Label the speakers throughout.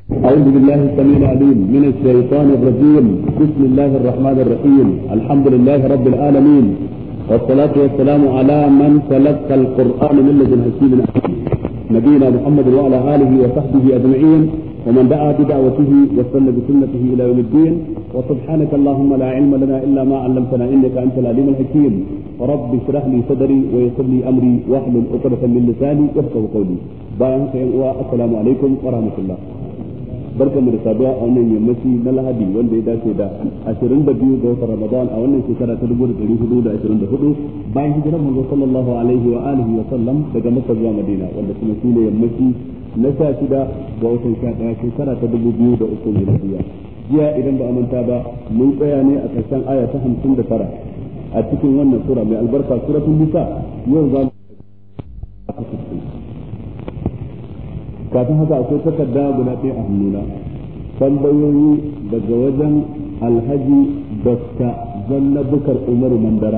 Speaker 1: أعوذ بالله السميع العليم من الشيطان الرجيم. بسم الله الرحمن الرحيم. الحمد لله رب العالمين، والصلاة والسلام على من تلقى القرآن من لدن حكيم عليم، نبينا محمد وعلى آله وصحبه أجمعين، ومن دعا بدعوته واستنى بسنته إلى يوم الدين. وسبحانك اللهم لا علم لنا إلا ما علمتنا إنك أنت العليم الحكيم. رب اشرح لي صدري ويسر لي أمري واحلل عقدة من لساني يفقهوا قولي. السلام عليكم ورحمة الله. barkan mu da saduwa a wannan yammaci na Lahadi wanda ya dace da 22 ga watan Ramadan a wannan shekara ta 1424 bayan hijirar manzo sallallahu alaihi wa alihi wa sallam daga Makka zuwa Madina, wanda kuma shine yammaci na 16 ga watan 11 shekara ta 2003 miladiya. Jiya idan ba a manta ba mun tsaya ne a ƙarshen aya ta 59 a cikin wannan sura mai albarka suratul Nisa. Yau za mu kafin haka akwai takarda guda ɗaya a hannuna, tambayoyi daga wajen Alhaji Dr. Zanna Bukar Umaru Mandara,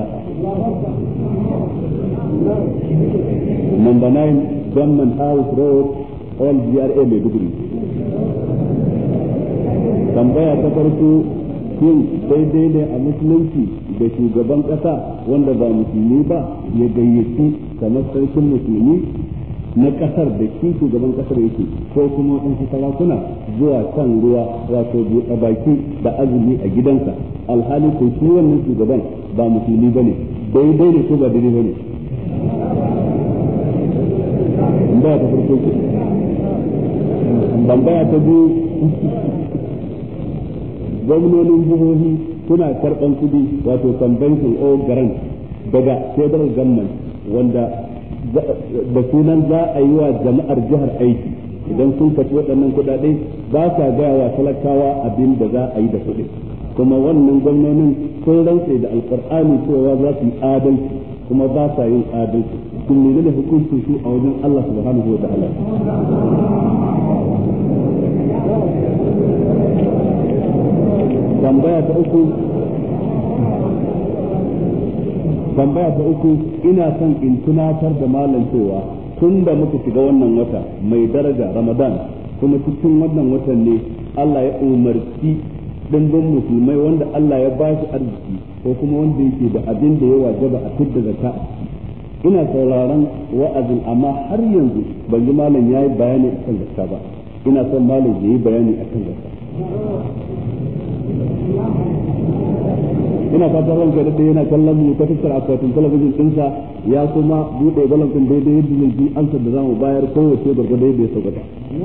Speaker 1: number 9 Government House Road, All GRA Maiduguri. Tambaya ta farko, shin daidai ne a musulunci da shugaban ƙasa wanda ba musulmi ba ya gayyaci kamar sarkin musulmi na kasar da shi shugaban kasar yake ko kuma waɗansu sarakuna zuwa kan ruwa, wato buɗe baki da azumi a gidansa, alhali ko shi wannan shugaban ba musulmi ba ne, daidai ne ko ba daidai ba ne? Tambaya ta farko ke. Tambaya ta biyu, gwamnonin jihohi suna karɓan kuɗi, wato convention o grant daga federal government, wanda da sunan za a yi wa jama'ar jihar aiki. Idan sun kaci waɗannan kuɗaɗe ba sa gaya wa talakawa abin da za a yi da kuɗi, kuma wannan gwamnonin sun rantse da alƙur'ani cewa za su yi adalci kuma ba sa yin adalci. Kun nuna da hukuncin su a wajen Allah subhanahu wa ta'ala. Tambaya ta uku, ina son in tunatar da malam cewa tun da muka shiga wannan wata mai daraja Ramadan, kuma cikin wannan watan ne Allah ya umarci dimbin musulmai wanda Allah ya ba shi arziki ko kuma wanda yake da abin da ya wajaba a fidda zakka. Ina sauraron wa'azin amma har yanzu ban ji malam yayi bayani akan zakka ba. Ina son malam yayi bayani akan zakka. Ina fatan ranka da yana kallon mu ta fuskar akwatin talabijin ɗinsa, ya kuma buɗe balansin daidai yadda zai ji amsar da zamu bayar kowace gwargwado yadda ya sauƙaƙa.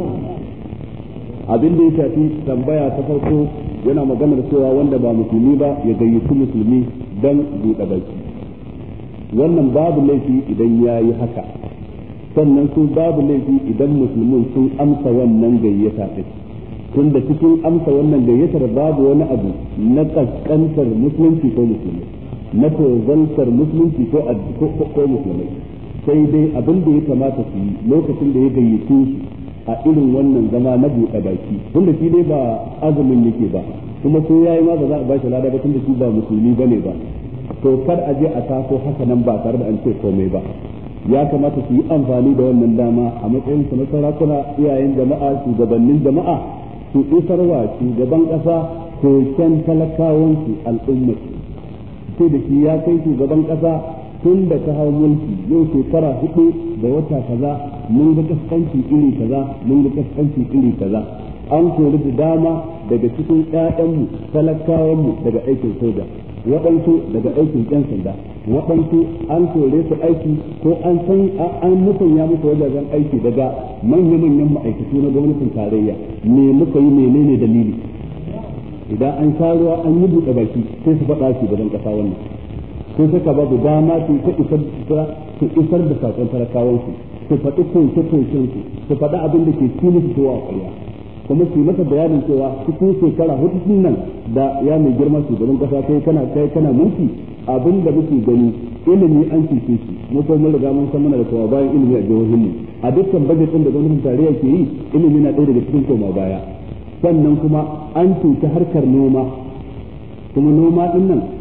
Speaker 1: Abin da ya shafi tambaya ta farko, yana maganar cewa wanda ba musulmi ba ya gayyaci musulmi don buɗe baki. Wannan babu laifi idan ya yi haka, sannan su babu laifi idan musulmin sun amsa wannan gayyata ɗin. tun da cikin amsa wannan gayyatar babu wani abu na kaskantar musulunci ko musulmi, na tozantar musulunci ko musulmai, sai dai abin da ya kamata su yi lokacin da ya gayyace su a irin wannan zama na buɗe baki, tun da shi dai ba azumin yake ba, kuma ko yayi ma ba za a ba shi lada ba tun da shi ba musulmi bane ba, to kar a je a taso haka nan ba tare da an ce komai ba. Ya kamata su yi amfani da wannan dama a matsayin su na sarakuna, iyayen jama'a, shugabannin jama'a, su isarwa shugaban ƙasa koken talakawansu al'ummatu, sai da shi ya kai shugaban ƙasa tun da ka hau mulki yau shekara 4 da wata kaza mun ga kaskanci iri kaza, mun ga kaskanci iri kaza, an kori da dama daga cikin ƴaƴanmu talakawanmu daga aikin soja, waɗansu daga aikin ƴan sanda, waɗansu an kore su aiki ko an musanya musu wajajen aiki daga manya-manyan ma'aikatu na gwamnatin tarayya. Me muka yi, menene dalili? Idan an sha ruwa an yi buɗe baki sai su faɗa shi gaban ƙasa wannan, ko saka babu dama su isar da saƙon talakawansu, su faɗi koke-kokensu, su faɗi abin da ke cikin su a ƙwarya, kuma su masa bayanin cewa cikin shekara 4 nan da ya mai girma shugaban ƙasa kai kana mulki, abin da muke gani ilimi an cece shi, mu ko mun riga mun san muna da kowa bayan ilimi a jihohin mu, a dukkan budget din da gwamnatin tarayya ke yi ilimi na ɗaya daga cikin koma baya. Sannan kuma an cuci harkar noma, kuma noma din nan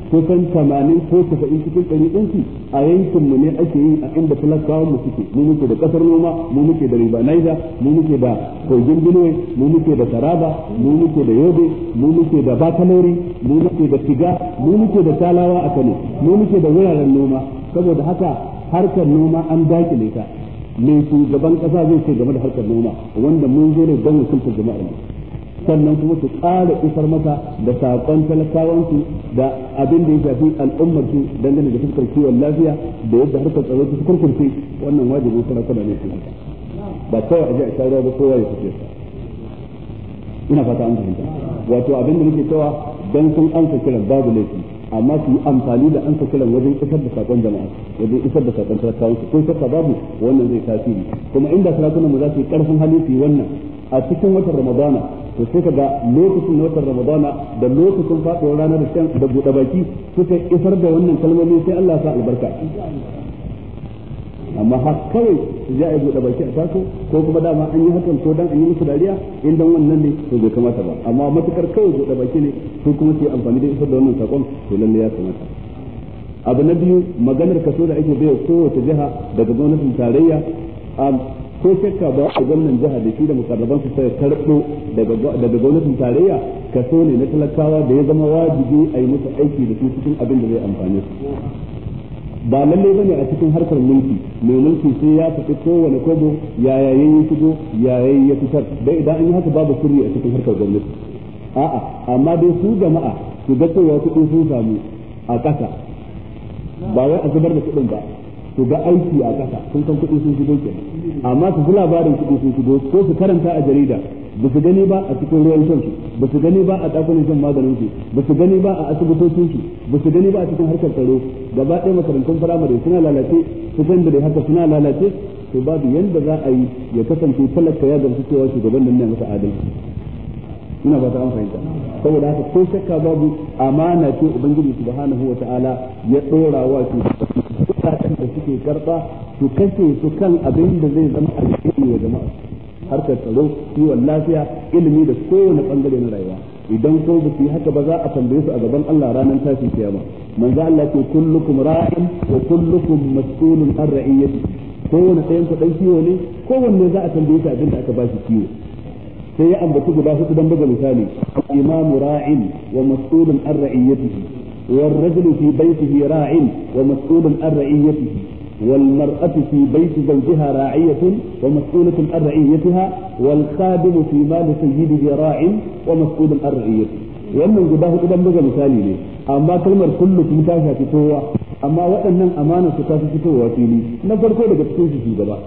Speaker 1: kusan 80 ko 90 cikin 100 ɗinsu a yankin mu ne ake yi a inda talakawan mu suke. Mu muke da kasar noma, mu muke da riba naija, mu muke da kogin Benue, mu muke da Taraba, mu muke da Yobe, mu muke da Bakalori, mu muke da Tiga, mu muke da Talawa a Kano, mu muke da wuraren noma. Saboda haka harkar noma an dakile ta. Me shugaban kasa zai ce game da harkar noma, wanda mun zo ne don wakiltar jama'ar mu. Sannan kuma su ƙara isar maka da saƙon talakawansu da abin da ya shafi al'ummarsu dangane da fuskar kiwon lafiya da yadda harkar tsaro ta kurkurce. Wannan wajibin sarakuna ne su haka, ba kawai a je a shawara ba kowa ya fice sa. Ina fata an fahimta. Wato abin da nake cewa dan sun ansa kiran babu laifi, amma su yi amfani da ansa kiran wajen isar da saƙon jama'a, wajen isar da saƙon talakawansu. Ko shakka babu wannan zai tasiri. Kuma inda sarakunan mu za su yi ƙarfin hali su yi wannan a cikin watan Ramadana, to sai kaga lokacin watan Ramadana da lokacin faɗuwar ranar da buɗe baki suka isar da wannan kalmomi, sai Allah ya sa albarka. Amma har kawai su je a yi buɗe baki a taso, ko kuma dama an yi hakan ko dan an yi musu dariya, in dan wannan ne to bai kamata ba. Amma matukar kawai buɗe baki ne, su kuma su yi amfani da isar da wannan sakon, to lalle ya kamata. Abu na biyu, maganar kaso da ake bayar kowace jiha daga gwamnatin tarayya, ko shakka ba a gwamnan jiha da shi da mukarraban su sai karɓo daga gwamnatin tarayya kaso ne na talakawa da ya zama wajibi a yi musu aiki da su cikin abin da zai amfane su. Ba lalle bane a cikin harkar mulki mai mulki sai ya tafi kowane kobo yaya yayi shigo yaya ya fitar, dai idan an yi haka babu sirri a cikin harkar gwamnati. A'a, amma dai su jama'a su ga cewa kuɗi sun samu a ƙasa, ba wai a zubar da kuɗin ba, su ga aiki a ƙasa sun san kuɗi sun shigo kenan. Amma su ji labarin kuɗi sun shigo ko su karanta a jarida, ba su gani ba a cikin ruwan shan su, ba su gani ba a ɗakunan shan maganin su, ba su gani ba a asibitocin su, ba su gani ba a cikin harkar tsaro. Gaba ɗaya makarantun firamare suna lalace, sakandare haka suna lalace. To babu yanda za a yi ya kasance talaka ya gamsu cewa shugaban nan ne masa adalci. Ina ba ta an fahimta. Saboda haka ko shakka babu amana ce ubangiji subhanahu wataala ya ɗora wa kuɗaɗen da suke karɓa su kashe su kan abin da zai zama alheri wa jama'a, harkar tsaro, kiwon lafiya, ilimi da kowane bangare na rayuwa. Idan ko ba su yi haka ba za a tambaye su a gaban Allah ranar tashin kiyama. Manzo Allah ce kullukum ra'in wa kullukum mas'ulun an ra'iyati. Kowane ɗayan ku dan kiwo ne, kowanne za a tambaye shi abin da aka ba shi kiwo. Sai ya ambaci guda hudu dan buga misali: imamu ra'in wa mas'ulun an ra'iyatihi, والرجل في بيته راع ومسؤول عن رعيته، والمرأة في بيت زوجها راعية ومسؤولة عن رعيتها، والخادم في مال سيده راع ومسؤول عن رعيته. wannan guda hudu dan buga misali ne, amma kalmar kullu kuma ta shafi kowa, amma waɗannan amana su ta fi fitowa fili. Na farko daga cikin su shugaba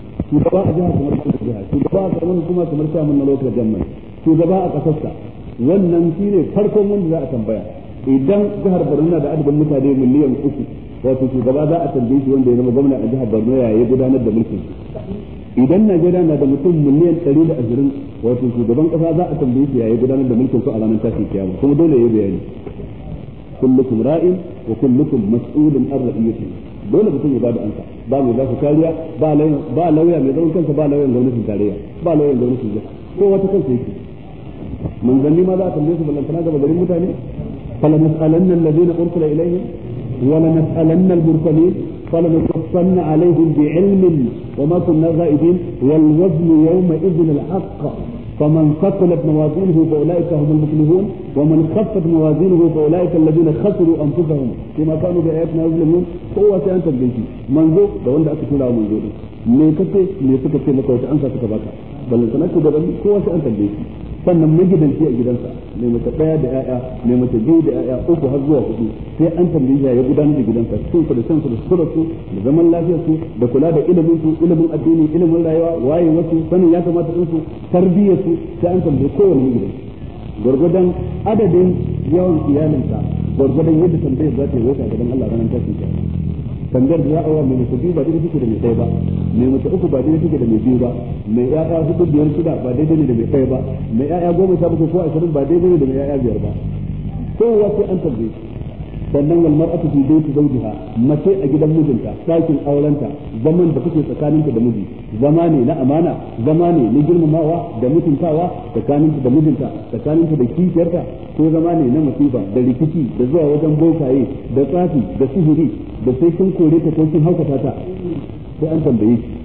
Speaker 1: a jiha kamar jiha, shugaba a kamar kuma kamar chairman na local government, shugaba a ƙasarsa, wannan shine farkon wanda za a tambaya. Idan jihar Borno na da adadin mutane miliyan 3, wato shugaba za a tambaye shi wanda ya zama gwamna a jihar Borno ya yi gudanar da mulkin. Idan Najeriya na da mutum miliyan 120, wato shugaban kasa za a tambaye shi ya yi gudanar da mulkin su a ranar tashin kiyama, kuma dole ya yi bayani. Kullukum ra'in wa kullukum mas'ulun an ra'iyatihi. Dole mutum ya bada ansa, ba mai ba su kariya, ba lauya mai zaman kansa, ba lauyan gwamnatin tarayya, ba lauyan gwamnatin jiha, ko wata kansa yake. Manzanni ma za a tambaye su ballantana gaba garin mutane. فلنسألن الذين أرسل إليهم ولنسألن المرسلين فلنقصن عليهم بعلم وما كنا غائبين والوزن يومئذ الحق فمن ثقلت موازينه فأولئك هم المفلحون ومن خفت موازينه فأولئك الذين خسروا أنفسهم بما كانوا بآياتنا يظلمون. هو سيأنت البيتي منذ ده وند أكتب له منذ me kace me suka ce maka wata ansa suka baka ballan sanaka da bani kowa sai an tambaye shi. Sannan magidanci a gidansa mai mace daya da yaya mai mace biyu da yaya uku har zuwa 4 sai an tambaye shi ya gudanar da gidansa sun da san su da suratu da zaman lafiyar su da kula da ilimin su, ilimin addini, ilimin rayuwa, waye wasu sanin ya kamata din su, tarbiyyar su, sai an tambaye kowanne magidanci gurgudan adadin yawan iyalinsa, gurgudan yadda tambayar za ta yi wata gaban Allah ranar tashin kiyama. Tangar da za'awa mai mace biyu ba daidai take da mai ɗaya ba, mai mace 3 ba daidai take da mai 2 ba, mai ƴaƴa 4 5 6 ba daidai ne da mai 1 ba, mai ƴaƴa 10 17 ko 20 ba daidai ne da mai ƴaƴa 5 ba. Kowa sai an tambaye sannan wal mar'atu fi bayti zawjiha mace a gidan mijinta sakin aurenta zaman da kuke tsakaninta da miji zama ne na amana zama ne na girmamawa da mutuntawa tsakaninta da mijinta tsakaninta da kishiyarta ko zama ne na musiba da rikici da zuwa wajen bokaye da tsafi da sihiri da sai sun kore ta ko sun haukata ta sai an tambaye shi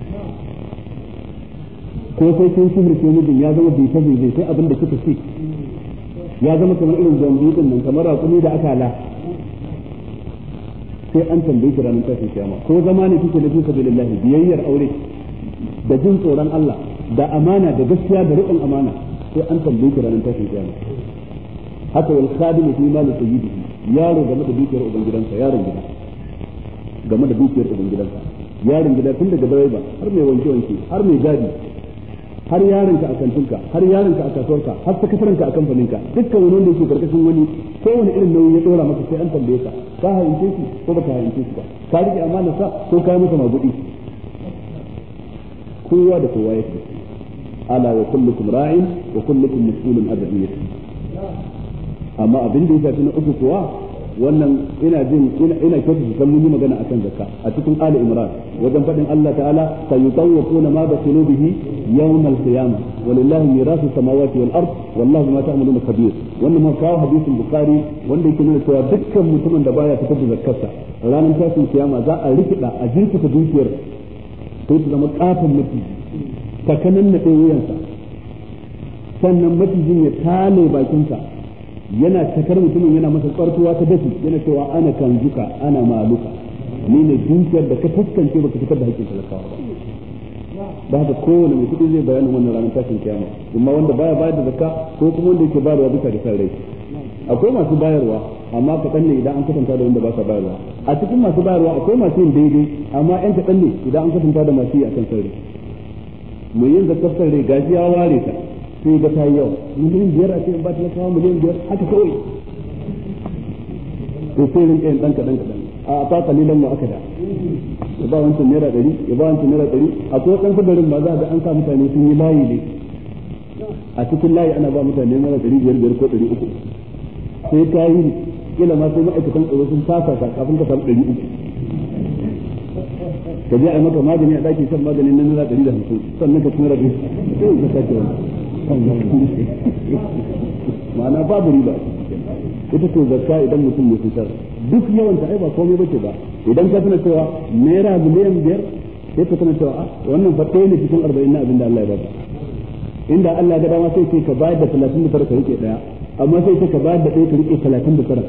Speaker 1: ko sai sun sihirce mijin ya zama bai ta bai sai abin da kika ce ya zama kamar irin zambi din nan kamar raƙumi da aka la sai an tambaye ki ranar tashin kiyama ko zama ne kike nabi sabilillahi biyayyar aure da jin tsoron Allah da amana da gaskiya da riƙon amana sai an tambaye ki ranar tashin kiyama haka wal khadimu fi mali sayyidihi yaro game da dukiyar ubangidansa yaron gida game da dukiyar ubangidansa yaron gida tun daga direba har mai wanke wanke har mai gadi har yaronka a kantinka har yaronka a kasuwarka har sakatarenka a kamfaninka dukkan wani wanda yake karkashin wani ko wani irin nauyi ya dora maka sai an tambaye ka hayince shi ko baka hayince shi ba ka rike amana sa ko ka masa magudi kowa da kowa yake ala wa kullukum ra'in wa kullukum mas'ulun an ra'iyatihi amma abin da ya shafi na uku kuwa wannan ina kyautu su san mun yi magana akan zakka a cikin Ali Imran wajen faɗin Allah ta'ala sayutawwaquna ma basilu bihi yawm al-qiyamah walillahi mirasu samawati wal ard wallahu ma ta'maluna khabir wannan ma kawo hadisin Bukhari wanda yake nuna cewa dukkan mutumin da baya fitar da zakkarsa ranar tashin kiyama za a rikida a jirkita dukiyar sai ta zama kafin mutum takanan na wuyansa sannan macijin ya tale bakinsa yana takar mutumin yana masa tsartuwa ta dafi yana cewa ana kanzuka ana maluka ni ne dukiyar da ka fuskance baka fitar da hakkin talakawa ba haka kowane mai kuɗi zai bayanin wannan ranar tashin kiyama amma wanda baya bayar da zakka ko kuma wanda yake bayarwa bisa da san rai akwai masu bayarwa amma kaɗan ne idan an kasanta da wanda ba sa bayarwa a cikin masu bayarwa akwai masu yin daidai amma ƴan kaɗan ne idan an kasanta da masu yi akan san rai mu yin zakkar san rai gaji ya ware ta sai ga ta yi yawa miliyan 5 a ce in ba ta kawo miliyan 5 haka kawai to sai rinka yin dan kadan a ta kalilan mu aka da ya ba wancan naira 100 ya ba wancan naira 100 a ko dan kudarin ma za ga an sa mutane sun yi layi ne a cikin layi ana ba mutane naira 500 ko 300 sai ka yi kila ma sai ma'aikatan tsaro sun fasa ka kafin ka samu 300 ka je a maka magani a daki shan maganin na naira 150 sannan ka tsira da sai ka sake ma'ana babu riba ita ce zakka idan mutum ya fitar duk yawan ta ai ba komai bace ba idan ka tana cewa naira miliyan 5 sai ka tana cewa wannan fa ɗaya ne cikin 40 na abin da Allah ya baka inda Allah ya ga dama sai ce ka bayar da 39 ka rike daya amma sai ka bayar da ɗaya ka rike 39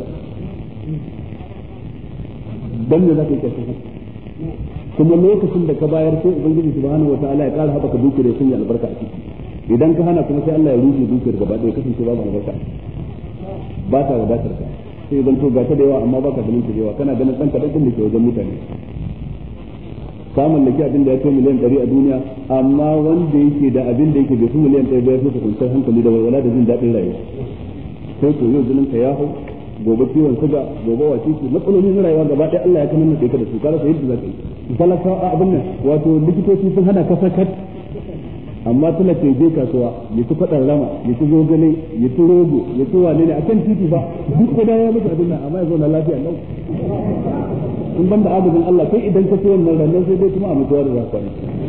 Speaker 1: dan ne zaka yi kashi kuma lokacin da ka bayar sai ubangiji subhanahu wataala ya ƙara haɓaka dukiyar sun yi albarka a ciki idan ka hana kuma sai Allah ya rufe dukiyar gaba ɗaya kasance babu albarka ba ta wadatar ka sai zan to gata da yawa amma baka ganin ta yawa kana ganin dan kadan din da ke wajen mutane ka mallaki abin da ya kai miliyan 100 a duniya amma wanda yake da abin da yake bai fi miliyan 1 ba ya fi kwanciyar hankali da walwala da jin daɗin rayuwa sai ko yau jinin ka ya hau gobe ciwon suga gobe wace ce matsalolin rayuwa gaba ɗaya Allah ya kamar da ka da su ka rasa yadda za ka yi talaka abin nan wato likitoci sun hana ka sakat amma talaka ya je kasuwa ya ci faɗar rama ya ci zogale ya ci rogo ya ci wane ne akan titi ba duk da ya mutu abin nan amma ya zauna lafiya lau in banda agajin Allah kai idan ka ci wannan ranar sai dai kuma a mutuwa da zakari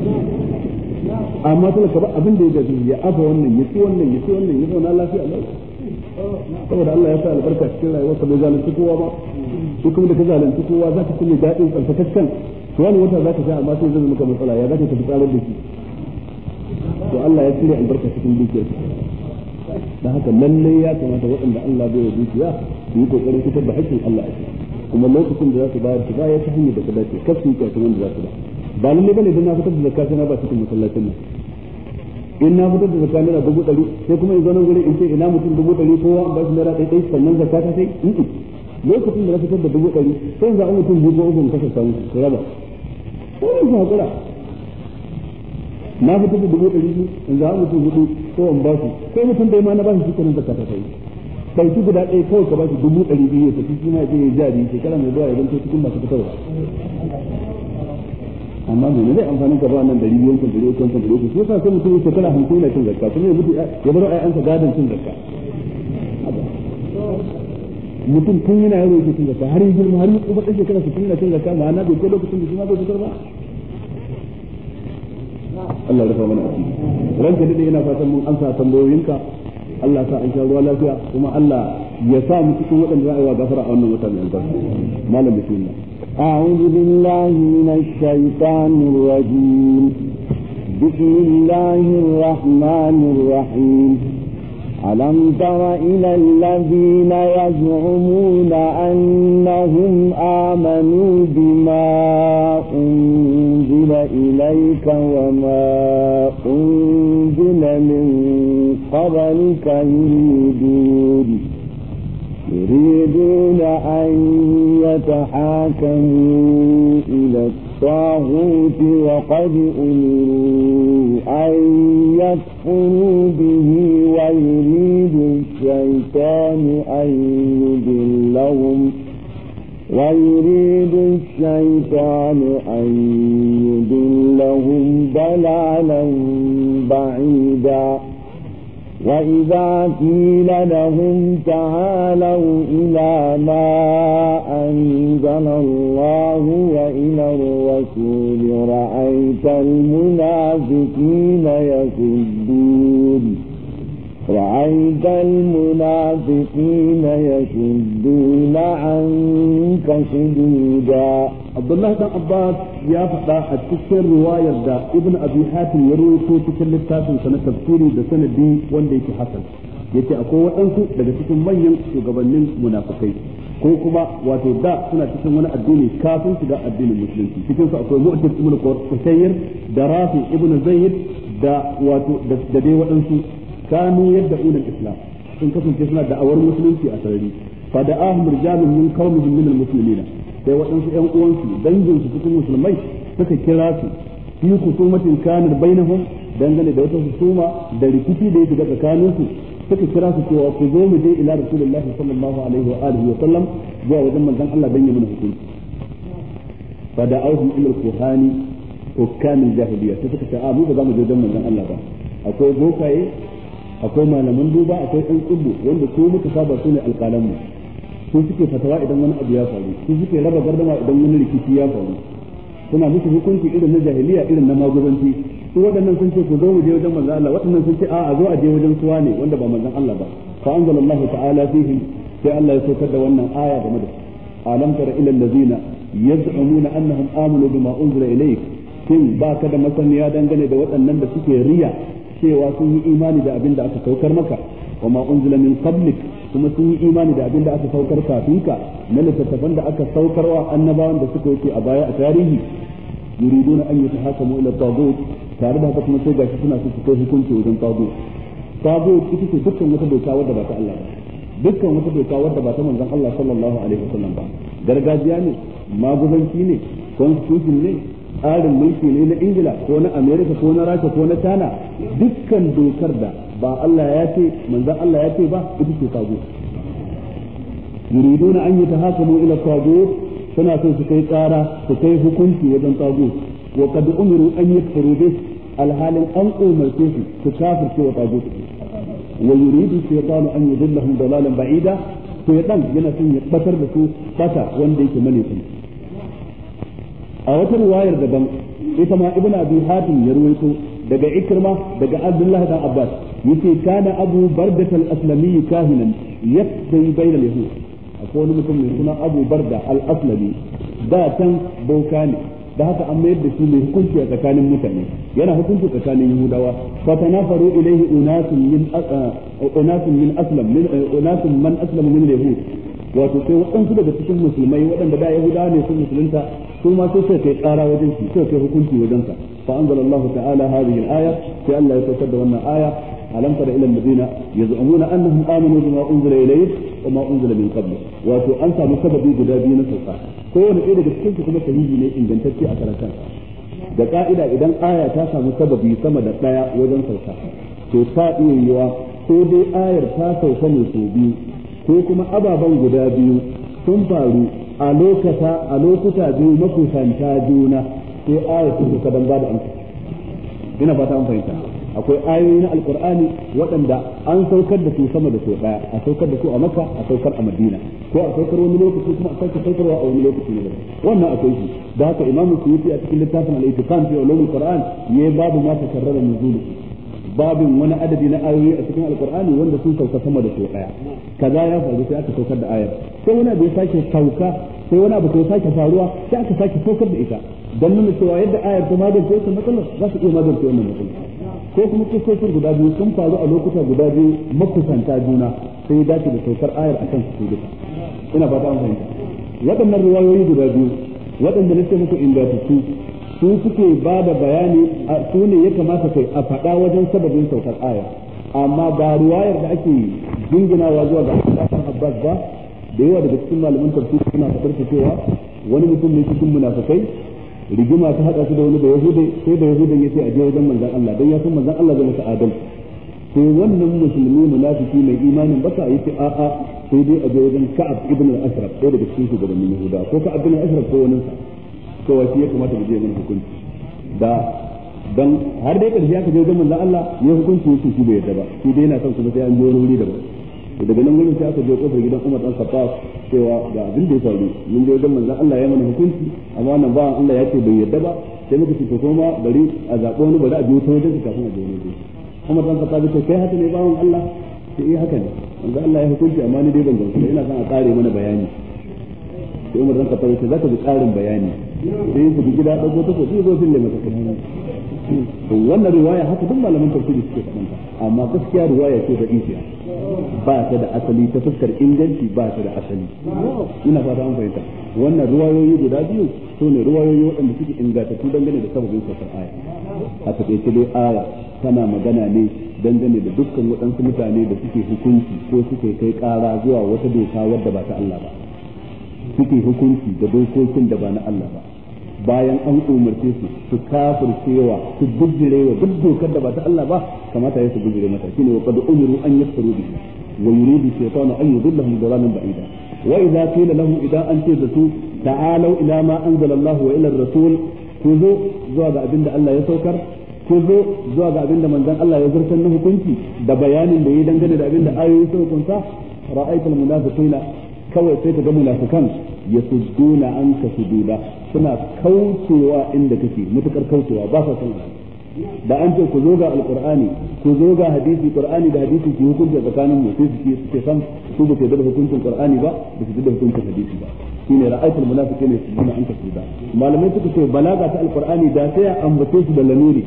Speaker 1: amma talaka ba abin da ya gaji ya afa wannan ya ci wannan ya ci wannan ya zauna lafiya lau saboda Allah ya sa albarka cikin rayuwar ka bai zalunci kowa ba ko kuma da ka zalunci kowa za ka kulle daɗin tsarkakakken to wani wata za ka sha amma sai zai maka matsala ya za ka tafi tsarar da shi to Allah ya cire albarka cikin dukiyar da haka lalle ya kamata waɗanda Allah bai wa dukiya su yi kokarin fitar da haƙƙin Allah a ciki kuma lokacin da za su bayar su bayar ta hanyar da ta dace kar su yi kyautar wanda za su ba lalle bane dan na fitar da zakka sai na ba cikin masallacin nan in na fitar da zakka naira 100 sai kuma in zo nan gurin in ce ina mutum 100 kowa an ba shi naira ɗaya sannan zakka ta sai lokacin da na fitar da 100 sai in za a mutum 2,000 kashe samu su raba ko in su haƙura na fitar da 100 in za a mutum 4 ko in ba su sai mutum dai ma na ba shi cikin zakka ta sai ɗauki guda ɗaya kawai ka ba shi 200 ya tafi shi ma ya je ya jari shekara mai zuwa ya zanto cikin masu fitarwa amma me ne zai amfani ka ba nan 200 kan 300 kan 300 sai ka sai mutum shekara 50 na cin zakka kuma ya mutu ya bar ayyansa gadan cin zakka mutum tun yana yaro yake cin zakka har yi girma har yi kuma ɗan shekara 60 yana cin zakka ma'ana bai kai lokacin da shi ma bai fitar ba Allah ya rufa mana asiri ranka dade ina fatan mun amsa tambayoyinka Allah sa an sha ruwa lafiya kuma Allah ya sa mu cikin waɗanda za a yi wa gafara a wannan wata mai albarka malam bismillah
Speaker 2: a'udhu billahi minash shaitanir rajim bismillahir rahmanir rahim ألم تر إلى الذين يزعمون أنهم آمنوا بما أنزل إليك وما أنزل من قبلك يريدون أن يتحاكموا إلى الطاغوت وقد أمروا أن يكفروا به ويريد الشيطان أن يضلهم ضلالا بعيدا وإذا قيل لهم تعالوا إلى ما أنزل الله وإلى الرسول رأيت المنافقين يصدون عنك صدودا
Speaker 1: عبد الله بن عباس ya faɗa a cikin riwayar da Ibn Abi Hatim ya rawaito cikin littafin sa na tafsiri da sanadi wanda yake hasan yace akwai waɗansu daga cikin manyan shugabannin munafikai ko kuma wato da suna cikin wani addini kafin shiga addinin musulunci cikin su akwai Mu'taz ibn Qusayr da Rafi ibn Zayd da wato da dai waɗansu kanu yad'una al-islam sun kasance suna da'awar musulunci a sarari fa da'ahum rijalun min qaumihim min al-muslimin sai waɗansu ƴan uwansu dangin su cikin musulmai suka kira su fi hukumatin kanar bainahum dangane da wata husuma da rikici da yake tsakanin su suka kira su cewa ku zo mu je ila rasulullahi sallallahu alaihi wa alihi wa sallam zuwa wajen manzon Allah dan yi mana hukunci fa da'awhum ila al-kuhani hukam al-jahiliyyah sai suka ce a mu ba za mu je wajen manzon Allah ba akwai bokaye akwai malaman duba akwai ɗan tsubbu wanda su muka saba su ne alƙalan mu su suke fatawa idan wani abu ya faru su suke raba gardama idan wani rikici ya faru suna musu hukunci irin na jahiliya irin na magubanci su waɗannan sun ce ku zo mu je wajen manzon Allah waɗannan sun ce a zo a je wajen suwa ne wanda ba manzon Allah ba fa anzalallahu ta'ala fihim sai Allah ya saukar da wannan aya game da alam tara ila allazina yaz'umuna annahum amanu bima unzila ilayk kin baka da masaniya dangane da waɗannan da suke riya cewa sun yi imani da abin da aka saukar maka wa ma unzila min qablik kuma sun yi imani da abin da aka saukar kafin ka na littattafan da aka saukarwa annabawan da suka wuce a baya a tarihi yuriduna an yatahakamu ila tagut tare da haka kuma sai gashi suna so su kai hukunci wajen tagut ita ce dukkan wata doka wadda ba ta Allah ba dukkan wata doka wadda ba ta manzon Allah sallallahu alaihi wasallam ba gargajiya ne maguzanci ne constitution ne tsarin mulki ne na Ingila ko na America ko na Rasha ko na China dukkan dokar da ba Allah ya ce manzon Allah ya ce ba ita ce tagut yuriduna an yatahakamu ila tagut suna so su kai tsara su kai hukunci wajen tagut wa qad umiru an yakfuru bih alhalin an umarce su kafirce wa tagut wa yuridu shaytanu an yudillahum dalalan ba'ida shaytan yana son ya batar da su bata wanda yake manifi a wata riwayar daban ita ma ibnu abi hatim ya ruwaito daga ikrima daga abdullahi dan abbas yace kana abu bardat al-aslami kahinan yaqdi bayna al-yahud akwai wani mutum mai suna abu barda al-aslami da can boka ne da haka an mayar da shi mai hukunci a tsakanin mutane yana hukunci tsakanin yahudawa fa tanafaru ilayhi unasun man aslama min al-yahud wato sai waɗansu daga cikin musulmai waɗanda da yahudawa ne sun musulunta su ma sai kai tsara wajen shi sai kai hukunci wajen sa fa anzalallahu ta'ala hadhihi al-aya sai Allah ya saukar da wannan aya alam tara ila alladhina yaz'umuna annahum amanu bima unzila ilayk wa ma unzila min qabl wato an samu sababi guda biyu na sauka kowane ɗaya daga cikin su kuma sahihi ne ingantacce a karantar da ka'ida idan aya ta samu sababi sama da ɗaya wajen sauka to ta iya yiwa ko dai ayar ta sauka ne sau biyu ko kuma ababen guda biyu sun faru a lokuta biyu makusanta juna sai ayar ta sauka don ba da amsa ina fata an fahimta akwai ayoyi na alqur'ani waɗanda an saukar da su sama da sau daya a saukar da su a Makka a saukar a Madina ko a saukar wani lokaci kuma a saukarwa a wani lokaci ne wannan akwai shi da haka Imam Suyuti a cikin littafin al-Itqan fi ulumul Qur'an yayi babu ma takarrara nuzulu babin wani adadi na ayoyi a cikin alqur'ani wanda sun sauka sama da sau daya kaza ya faru sai aka saukar da ayar sai wani abu ya sake sauka sai wani abu ya sake faruwa sai aka sake saukar da ita dan nuna cewa yadda ayar ta magance wannan matsalar za su iya magance wannan matsalar ko kuma kisoshin guda biyu sun faru a lokuta guda biyu makusanta juna sai ya dace da saukar ayar akan su duka ina fata an fahimta waɗannan riwayoyi guda biyu waɗanda nake muku ingantattu su suke ba da bayani su ne ya kamata kai a faɗa wajen sababin saukar ayar amma ba riwayar da ake jinginawa zuwa ga Abbas ba da yawa daga cikin malaman tafsiri suna faɗar cewa wani mutum ne cikin munafikai rigima ta haɗa su da wani da Yahudi sai da Yahudan yace a je wajen manzon Allah dan ya san manzon Allah zai masa adalci sai wannan musulmi munafiki mai imanin baka yace a'a sai dai a je wajen Ka'ab ibn al-Ashraf ɗaya daga cikin shugabannin Yahuda ko Ka'ab ibn al-Ashraf ko wani sa to wace ya kamata mu je mun hukunci da dan har dai karshe aka je wajen manzon Allah ya hukunci yake shi bai yarda ba shi dai yana son kuma sai an je wani wuri daban daga nan gurin sai aka je kofar gidan Umar dan Khattab cewa ga abin da ya faru mun je wajen manzon Allah ya mana hukunci amma wannan ba Allah ya ce bai yarda ba sai muka ce to kuma bari a zaɓo wani bari a biyo ta wajen kafin a je wani wuri Umar dan Khattab ce kai haka ne bawon Allah sai haka ne manzon Allah ya hukunci amma ni dai ban gamsu ina son a kare mana bayani sai Umar dan Khattab ce zaka bi karin bayani sai ku gida dauko ta ko sai zo fille maka to wannan riwaya haka duk malaman tafsiri suke faɗan ta amma gaskiya riwaya ce da isiya ba ta da asali ta fuskar inganci ba ta da asali ina fata an fahimta wannan riwayoyi guda biyu su ne riwayoyi waɗanda suke ingantattu dangane da sababin saukar aya a taƙaice dai aya tana magana ne dangane da dukkan waɗansu mutane da suke hukunci ko suke kai ƙara zuwa wata doka wadda ba ta Allah ba suke hukunci da dokokin da ba na Allah ba bayan an umarce su kafircewa su bujirewa duk dokar da ba ta Allah ba kamata ya su bujire mata shine wa qad umiru an yakfuru bihi wa yuridu shaytanu an yudillahum dalalan ba'ida wa idza qila lahum idan an ce da su ta'alu ila ma anzala Allah wa ila ar-rasul kuzo zuwa ga abinda Allah ya saukar kuzo zuwa ga abinda manzon Allah ya zartar na hukunci da bayanin da yayi dangane da abinda ayoyi suka kunsa ra'aytul munafiqina kawai sai ka ga munafikan yasudduna anka sududa suna kaucewa inda kake mutukar kaucewa ba sa son da an ce ku zo ga alqur'ani ku zo ga hadisi qur'ani da hadisi ki hukunta tsakanin mu sai su san su ba da hukuncin qur'ani ba ba su da hukuncin hadisi ba shine ra'aytul munafiqina yasudduna anka sududa malamai suka ce balaga ta alqur'ani da sai a ambace su da lamiri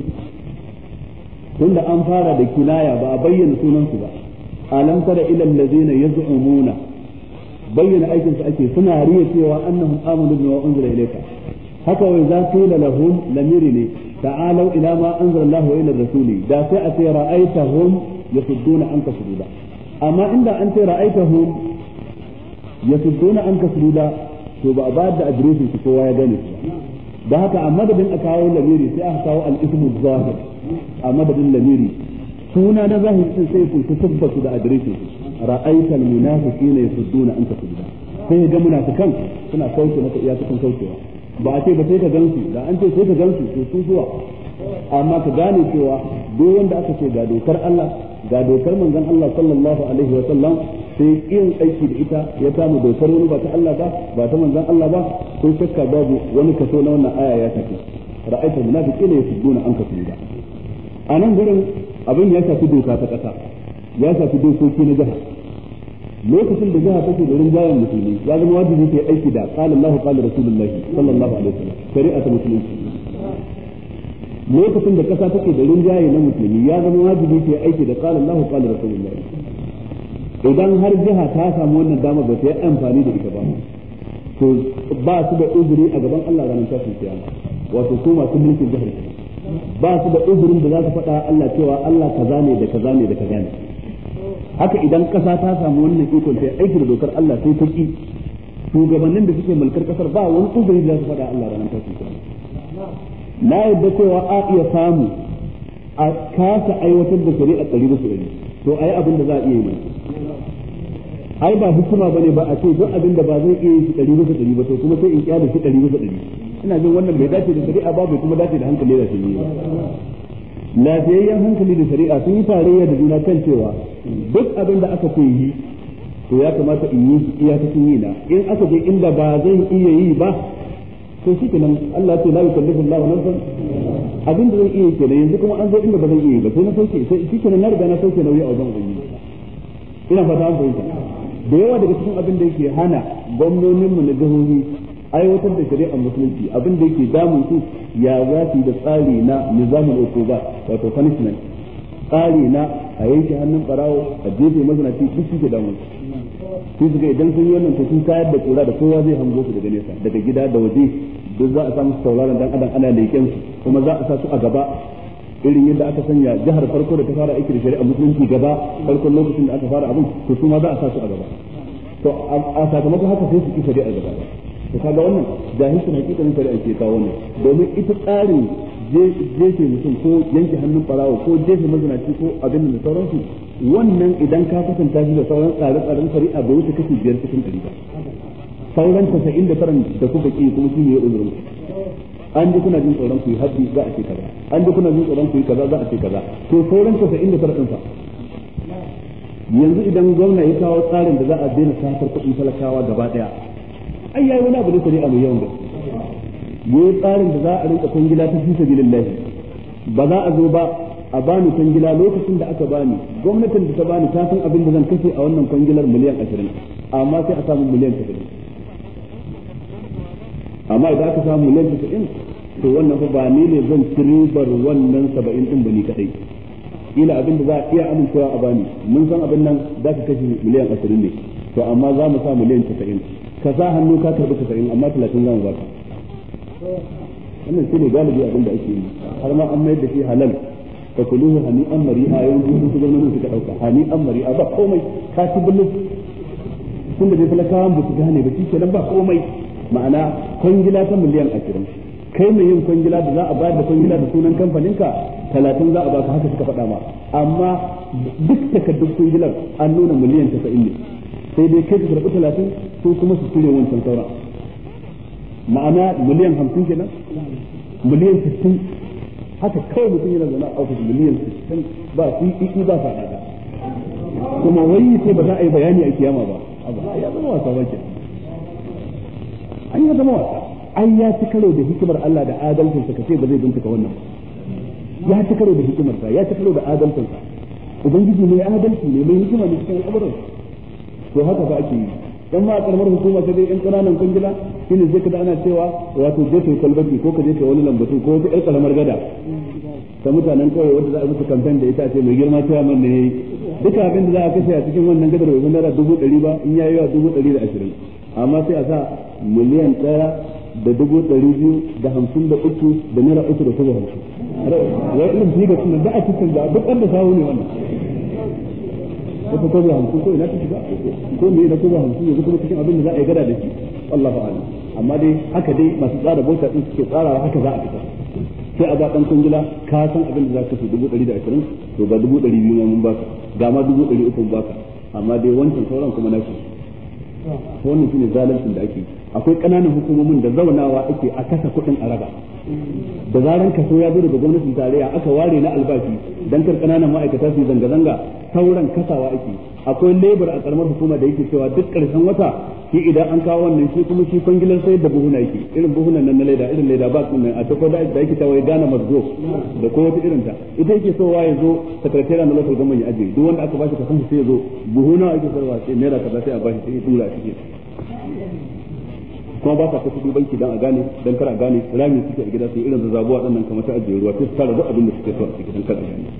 Speaker 1: tunda an fara da kinaya ba a bayyana sunan su ba alam tara ila allazina yaz'umuna bayyana aikinsu ake suna riya cewa annahum amanu bima unzila ilayka haka wai za qila lahum lamiri ne ta'alu ila ma anzala Allah wa ila rasuli da sai a ce ra'aytahum yasudduna anka sududa amma inda an ce ra'aytahum yasudduna anka sududa to ba ba da adireshin su kowa ya gane su da haka a madadin a kawo lamiri sai aka kawo al-ismu zahir a madadin lamiri suna na zahiri sai ku tabbatu da adireshin su ra'aital munafiqina yasudduna anka sududa sai ga munafikan suna kauce maka iyakan kaucewa ba a ce ba sai ka gansu da an ce sai ka gansu to su zuwa amma ka gane cewa duk wanda aka ce ga dokar Allah ga dokar manzon Allah sallallahu alaihi wa sallam sai yin aiki da ita ya samu dokar wani ba ta Allah ba ta manzon Allah ba ko shakka babu wani kaso na wannan aya ya tafi ra'aital munafiqina yasudduna anka sududa anan gurin abin ya shafi doka ta kasa ya shafi dokoki na jiha lokacin da jiha take da rinjayen musulmi ya zama wajibi ta yi aiki da qala Allahu qala Rasulullah sallallahu alaihi wasallam shari'a ta musulunci lokacin da kasa take da rinjaye na musulmi ya zama wajibi ta yi aiki da qala Allahu qala Rasulullah idan har jiha ta samu wannan dama ba ta yi amfani da ita ba to ba su da uzuri a gaban Allah ranar tashin kiyama wato su masu mulkin jihar ba su da uzurin da za su faɗa Allah cewa Allah kaza ne da kaza ne da kaza ne haka idan kasa ta samu wannan ikon sai aiki da dokar Allah sai ta ki shugabannin da suke mulkar kasar ba wani uzuri da za su faɗa Allah ranar tashin kiyama na yadda cewa a iya samu a kasa aiwatar da shari'a 100% to ayi abin da za a iya yi mai ai ba hukuma bane ba a ce duk abin da ba zai iya yi 100% ba to kuma sai in kyale shi 100%. ina jin wannan bai dace da shari'a ba bai kuma dace da hankali da shari'a lafiyayyen hankali da shari'a sun yi tarayya da juna kan cewa duk abin da aka ce yi to ya kamata in yi iyakacin yi na, in aka je inda ba zan iya yi ba to shi kenan Allah ce la yukallifu Allahu nafsan abin da zan iya yi kenan, yanzu kuma an zo inda ba zan iya yi ba sai na sauke sai shi kenan na riga na sauke nauyi a wajen ubangiji. Ina fata an fahimta. Da yawa daga cikin abin da yake hana gwamnoninmu na jihohi aiwatar da shari'ar musulunci, abin da yake damun su ya za su yi da tsari na nizamul uquba wato punishment, tsari na a yanke hannun barawo a jefe mazinaci duk suke damun su suka idan sun yi wannan to sun kayar da kura da kowa zai hango su daga nesa daga gida da waje duk za a samu sauraron dan adam ana leƙen su kuma za a sa su a gaba irin yadda aka sanya jihar farko da ta fara aiki da shari'ar musulunci gaba farkon lokacin da aka fara abin to su ma za a sa su a gaba to a sakamakon haka sai su ki shari'ar gaba to kaga wannan jahilcin hakikanin shari'a ke kawo wannan domin ita tsarin jefe mutum ko yanke hannun barawo ko jefe mazinaci ko abin da sauransu wannan idan ka kasanta shi da sauran tsare-tsaren shari'a bai wuce kashi 5 cikin 100 ba sauran 99 da kuka ki kuma shi ne ya uzurin an ji kuna jin tsoron ku yi haddi za a ce kaza an ji kuna jin tsoron ku yi kaza za a ce kaza to sauran 99 din fa yanzu idan gwamna ya kawo tsarin da za a daina satar kuɗin talakawa gaba daya ai yayi wani abu da shari'a mai yawan gaske yayi tsarin da za a rinka kwangila ta fi sabilillah ba za a zo ba a bani kwangila lokacin da aka bani gwamnatin da ta bani ta san abin da zan kashe a wannan kwangilar miliyan 20 amma sai a samu miliyan 90 amma idan aka samu miliyan 90 to wannan fa ba ni ne zan ci ribar wannan 70 din ba ni kadai ila abin da za a iya amincewa a bani mun san abin nan za ka kashe miliyan 20 ne to amma za mu sa miliyan 90 ka sa hannu ka karbi 90 amma 30 za mu baka wannan shine galibi abin da ake yi har ma an mayar da shi halal ka kuluhu hani an mari'a yanzu su gwamnatin suka dauka hani an mari'a ba komai ka ci bulus tun da dai talakawan ba su gane ba shi kenan ba komai ma'ana kwangila ta miliyan 20 kai mai yin kwangila da za a bayar da kwangila da sunan kamfaninka 30 za a baka haka suka faɗa ma amma duk takardun kwangilar an nuna miliyan 90 ne sai dai kai ka karɓi 30 su kuma su cire wancan sauran ma'ana miliyan 50 kenan miliyan 60 haka kawai mutum yana zaune a ofis miliyan 60 ba su ba faɗaɗa kuma wai sai ba za a yi bayani a kiyama ba ya zama wasa ba ke an ya zama wasa an ya ci karo da hikimar Allah da adalcinsa ka ce ba zai bincika wannan ya ci karo da hikimarsa ya ci karo da adalcinsa ubangiji ne adalci ne mai hikima ne cikin al'amuran to haka ba ake yi dan ma a karamar hukuma sai dai in ƙananan kungila shine zai kada ana cewa wato je kai kalbaki ko ka je kai wani lambatu ko wata ƴar karamar gada ta mutanen kawai wanda za a musu kamfen da ita ce mai girma ta man ne yayi duka abin da za a kashe a cikin wannan gadar bai naira 100 ba in yayi wa 120 amma sai a sa miliyan 1,253 da naira 3 da kuma 50 wai irin shi da sunan da a cikin da duk wanda sawo ne wannan ko ko 50 ko ina ta shiga ko me da ko 50 yanzu kuma cikin abin da za a yi gada da shi wallahi a'lam amma dai haka dai masu tsara bota din suke tsara haka za a fita sai a ga dan kungila ka san abin da za ka fi 120 to ga 200 mun baka ga ma 300 mun baka amma dai wancan sauran kuma na shi wannan shine zalincin da ake akwai kananan hukumomin da zaunawa ake a kasa kuɗin araba da zaran kaso ya zo daga gwamnatin tarayya aka ware na albashi dan kar kananan ma'aikata su zanga zanga sauran kasawa ake akwai labor a karamar hukuma da yake cewa duk karshen wata shi idan an kawo wannan shi kuma shi kwangilar sayar da buhuna yake irin buhunan nan na leda irin leda ba kuma a ta da yake tawaye gana mazgo da ko wata irin ta ita yake so wa yazo sakatariya na local government ya aje duk wanda aka bashi kasan sai yazo buhuna ake sarwa sai naira kaza sai a bashi sai ya tura shi kuma ba ka ta kudi banki dan a gane dan kar a gane rami suke a gida sai irin zazzabuwa dannan kamar ta ajiye ruwa sai su tara duk abin da suke so a cikin kar a gane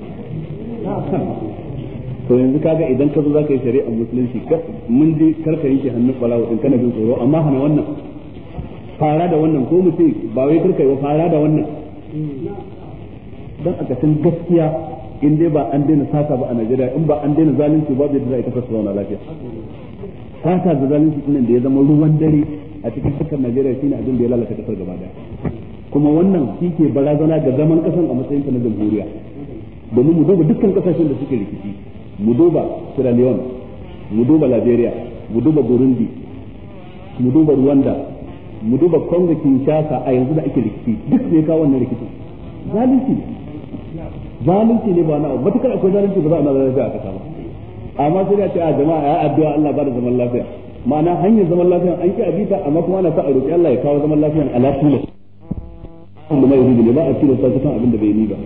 Speaker 1: to yanzu kaga idan ka zo zaka yi shari'ar musulunci mun ji karka yake hannun balawo din kana jin tsoro amma hana wannan fara da wannan ko mu ce ba wai karka yi fara da wannan dan a kasan gaskiya in dai ba an daina sata ba a Najeriya in ba an daina zalunci ba zai da zai kasar zauna lafiya sata da zalunci din da ya zama ruwan dare a cikin kasar Najeriya shine abin da ya lalata kasar gaba daya kuma wannan shi ke barazana ga zaman kasan a matsayin ta na jamhuriya domin mu duba dukkan kasashen da suke rikici mu duba Sierra Leone mu duba Liberia mu duba Burundi mu duba Rwanda mu duba Congo Kinshasa a yanzu da ake rikici duk ne kawo wannan rikici zalunci zalunci ne ba na matukar akwai zalunci ba za a na lafiya a kasa ba amma sai ya ce a jama'a ya addu'a Allah ba da zaman lafiya ma'ana hanyar zaman lafiya an ki abita amma kuma ana sa a roki Allah ya kawo zaman lafiya ala tilas kuma mai rubi ne ba a tilas ta kan abin da bai yi ba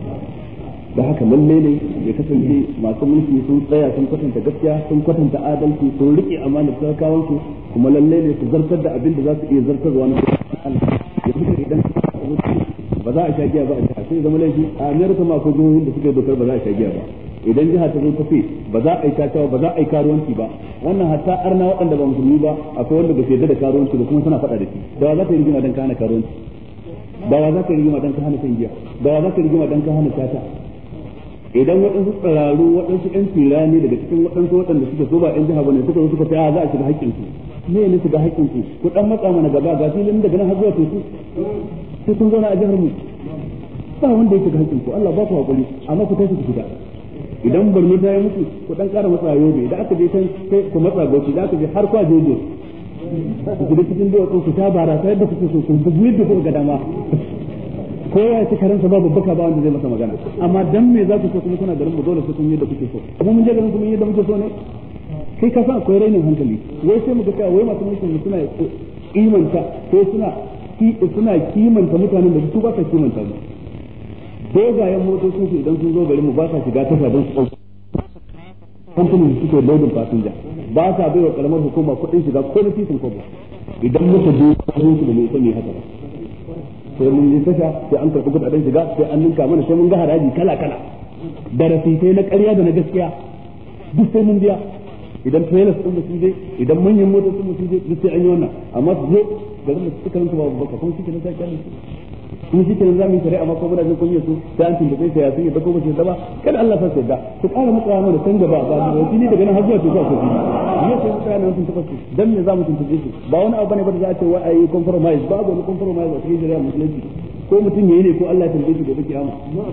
Speaker 1: da haka lalle ne ya kasance masu mulki sun tsaya sun kwatanta gaskiya sun kwatanta adalci sun rike amana talakawan su kuma lalle ne su zartar da abin da za su iya zartarwa na Allah ya fita idan ba za a sha giya ba a jiha sai zama laifi a Amerika ma ko jihohin da suka yi dokar ba za a sha giya ba idan jiha ta zo tafi ba za a yi tatawa ba za a yi karuwanci ba wannan hatta arna waɗanda ba musulmi ba akwai wanda ba su yarda da karuwanci ba kuma suna faɗa da shi da wa za ka yi rigima dan ka hana karuwanci da wa za ka yi rigima dan ka hana shan giya da wa za ka yi rigima dan ka hana tata idan waɗansu tsararu waɗansu ƴan tirani daga cikin waɗansu waɗanda suka so ba ƴan jiha bane suka zo suka ce za a shiga haƙƙinsu me ne shiga haƙƙinsu ku dan matsa mana gaba ga filin daga nan har zuwa teku sai kun zauna a jihar mu ba wanda ya shiga haƙƙinku Allah ba ku haƙuri amma ku tashi ku shiga idan Borno ta yi mutu ku dan ƙara matsa Yobe idan aka je can sai ku matsa Bauchi da aka je har kwa Jojo ku shiga cikin duwatsu ku ta bara ta yadda kuke so ku bugu yadda kuka ga dama ko ya ci karansa babu baka ba wanda zai masa magana amma dan me za ku so kuma kuna garin mu dole sai kun yadda kuke so kuma mun je garin kuma yadda muke so ne kai ka san akwai rainin hankali wai sai muka cewa wai masu mulkin suna kimanta ko suna kimanta mutanen da su ba sa kimanta mu dogayen motocin su idan sun zo garin mu ba sa shiga tasha don su kamfanin da suke lodin fasinja ba sa bai wa karamar hukuma kuɗin shiga ko na titin kobo idan muka je sun su da mu isa ne haka ba sai mun yi tasha sai an karɓi kuɗaɗen shiga sai an ninka mana sai mun ga haraji kala kala da rasitai na ƙarya da na gaskiya duk sai mun biya idan trailers din da su je idan manyan motocin da su je duk sai an yi wannan amma su zo garin da suka ranta babu baka kuma shikenan sai kyale su kuma shikenan za mu yi shari'a amma ko muna jin kunya su sai an tuntuɓe sai ya sun yadda ko ba su yadda ba kada Allah sa su yadda su ƙara matsawa mana can gaba ba da wani daga nan har zuwa su zuwa su ne sai mu tsaya nan tuntuɓa su dan me za mu tuntuɓe su ba wani abu bane ba da za a ce wa ayi compromise babu wani compromise a cikin shari'a musulunci ko mutum yayi ne ko Allah ya tambaye shi gobe kiyama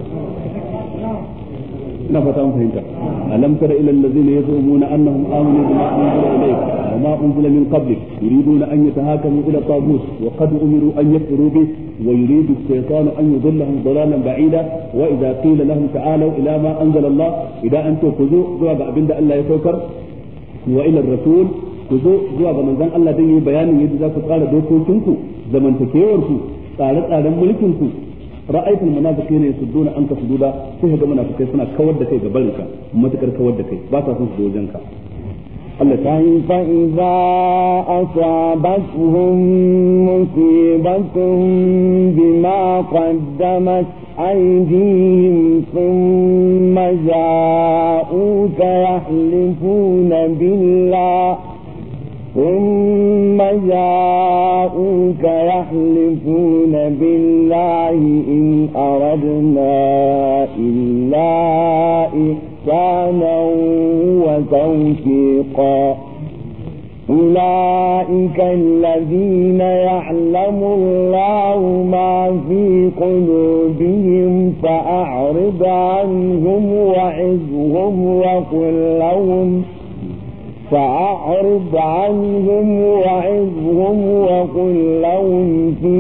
Speaker 1: ina fata mun fahimta alam tara ila allazina yazumuna annahum amanu bima unzila ilayka wa ma unzila min qablik yuriduna an yatahakamu ila taghut wa qad umiru an yakfuru bih wa yuridu ash-shaytanu an yudillahum dalalan ba'ida wa idha qila lahum ta'alu ila ma anzala Allah idan antum kuzu zuwa ga abinda Allah ya saukar wa ila ar-rasul kuzu zuwa ga manzon Allah dan yi bayanin yadda za ku tsara dokokinku zamantakewarku tsare-tsaren mulkinku رأيت المنافقين يصدون عنك صدودا sai ga munafikai suna kawar da kai ga barinka matakar kawar da kai ba sa son su wajenka Allah ta yi
Speaker 2: fa idza asabatuhum musibatun bima qaddamat aydihim thumma ja'uka yahlifuna billah ثم جاءوك يحلفون بالله إن أردنا إلا إحسانا وتوفيقا أولئك الذين يعلم الله ما في قلوبهم فأعرض عنهم وعظهم وقل لهم فأعرض عنهم وعظهم وقل لهم في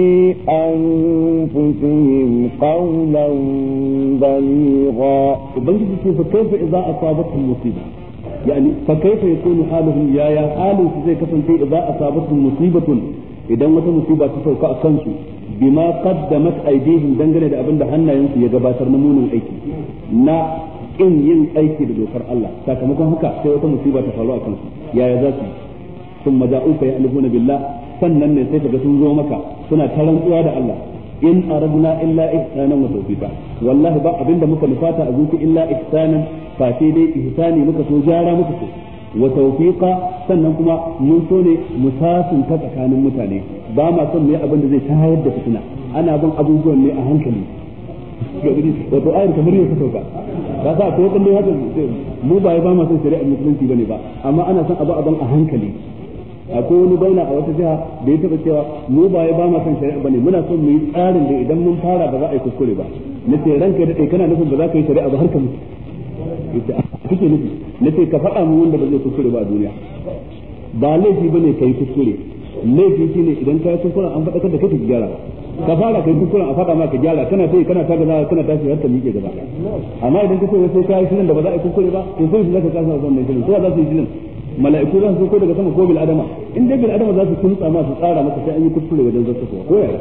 Speaker 2: أنفسهم قولا بليغا
Speaker 1: وبنجد فكيف إذا أصابتهم مصيبة يعني فكيف يكون حالهم يا حالهم زي كفن إذا أصابتهم مصيبة إذا متى مصيبة تسوق أكنسوا بما قدمت أيديهم دنجل إذا أبن دهنا ينسي يجباتر نمون الأيكي نا in yin aiki da dokar Allah sakamakon haka sai wata musiba ta faru a kansu yaya za su sun maja'uka ya alifuna billah sannan ne sai kaga sun zo maka suna tarantsuwa da Allah in aradna illa ihsanan wa tawfiqa wallahi ba abinda muka nufata a zuci illa ihsanan fa sai dai ihsani muka so jara muka so wa tawfiqa sannan kuma mun so ne musasin ta tsakanin mutane ba ma son ne abinda zai tayar da fitina ana bin abubuwan ne a hankali wato ayar kamar yau ta sauka ba sa ko kallo haka mu ba ba ma son shari'ar musulunci bane ba amma ana son abu a hankali akwai wani bauna a wata jiha da ya taba cewa mu ba ba ma son shari'a bane muna son mu yi tsarin da idan mun fara ba za a yi kuskure ba nace ranka da kana nufin ba za ka yi shari'a ba har ka mutu yace kike nufi nace ka faɗa mu wanda ba zai kuskure ba a duniya ba laifi bane kai kuskure laifi shine idan kai kuskure an faɗa da kake gyara ka fara kai kuskuren a faɗa ma ka gyara kana sai kana ta gaza kana tashi har ka miƙe gaba amma idan ka ce sai ka yi shirin da ba za a yi kuskure ba to sai zaka kasa wannan shirin to za su yi shirin mala'iku za su ko daga sama ko bil adama in dai bil adama za su kuntsa ma su tsara maka sai an yi kuskure wajen zaka ko yaya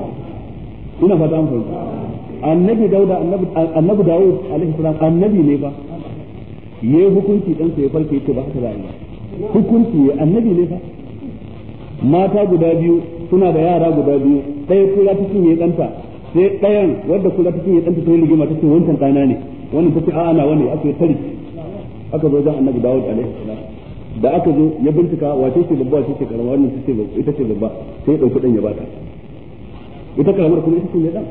Speaker 1: ina fata an fahimta annabi Dawud alaihi salam annabi ne ba yayi hukunci dan sa ya farke yake ba haka za a yi hukunci annabi ne fa mata guda biyu suna da yara guda biyu ɗaya kula ta cinye ɗanta sai ɗayan wadda kula ta cinye ɗanta ta yi rigima ta ce wancan ɗana ne wannan ta ce a'a na wani aka yi tari aka zo wajen annabi Dawud alaihi salam da aka zo ya bincika wace ce babba wace ce karama wannan ita ce babba sai ya ɗauki ɗan ya bata ita karamar kuma ita ce mai ɗan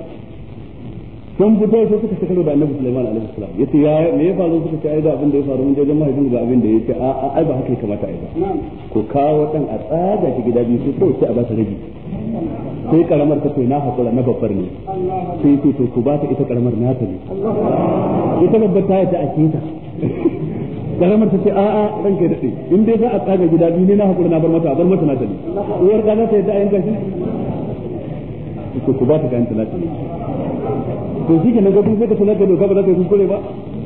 Speaker 1: sun fito sai suka shekaru da annabi Sulaiman alaihi salam yace ya me ya faru suka ce ai da abin da ya faru mun je wajen mahaifin ga abin da yake ai ba haka ya kamata ai ba ko kawo dan a tsaga shi gida biyu sai kawai sai a ba ta rabi sai karamar ta ce na hakura na babbar ne sai ce to ku ba ta ita karamar nata ne ita babbar ta ta akita karamar ta ce ranka ya dade in dai za a tsaga gida biyu ne na hakura na bar mata nata ne uwar ka za ta yadda ayyuka shi ku ba ta kayan talata ne to shi ke nan gabi sai ka sanar da doka ba za ka yi kuskure ba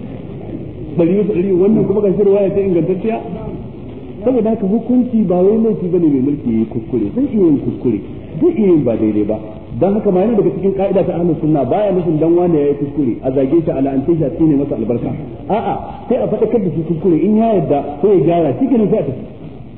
Speaker 1: ɗari wannan kuma gashi ruwaya ta ingantacciya saboda haka hukunci ba wai laifi bane mai mulki yayi kuskure zai iya yin kuskure zai iya yin ba daidai ba dan haka ma yana daga cikin ka'ida ta ahlus sunna baya nufin dan wanda yayi kuskure a zage shi ala an tisha shine masa albarka a'a sai a faɗakar da shi kuskure in ya yarda sai ya gyara shi kenan sai a tafi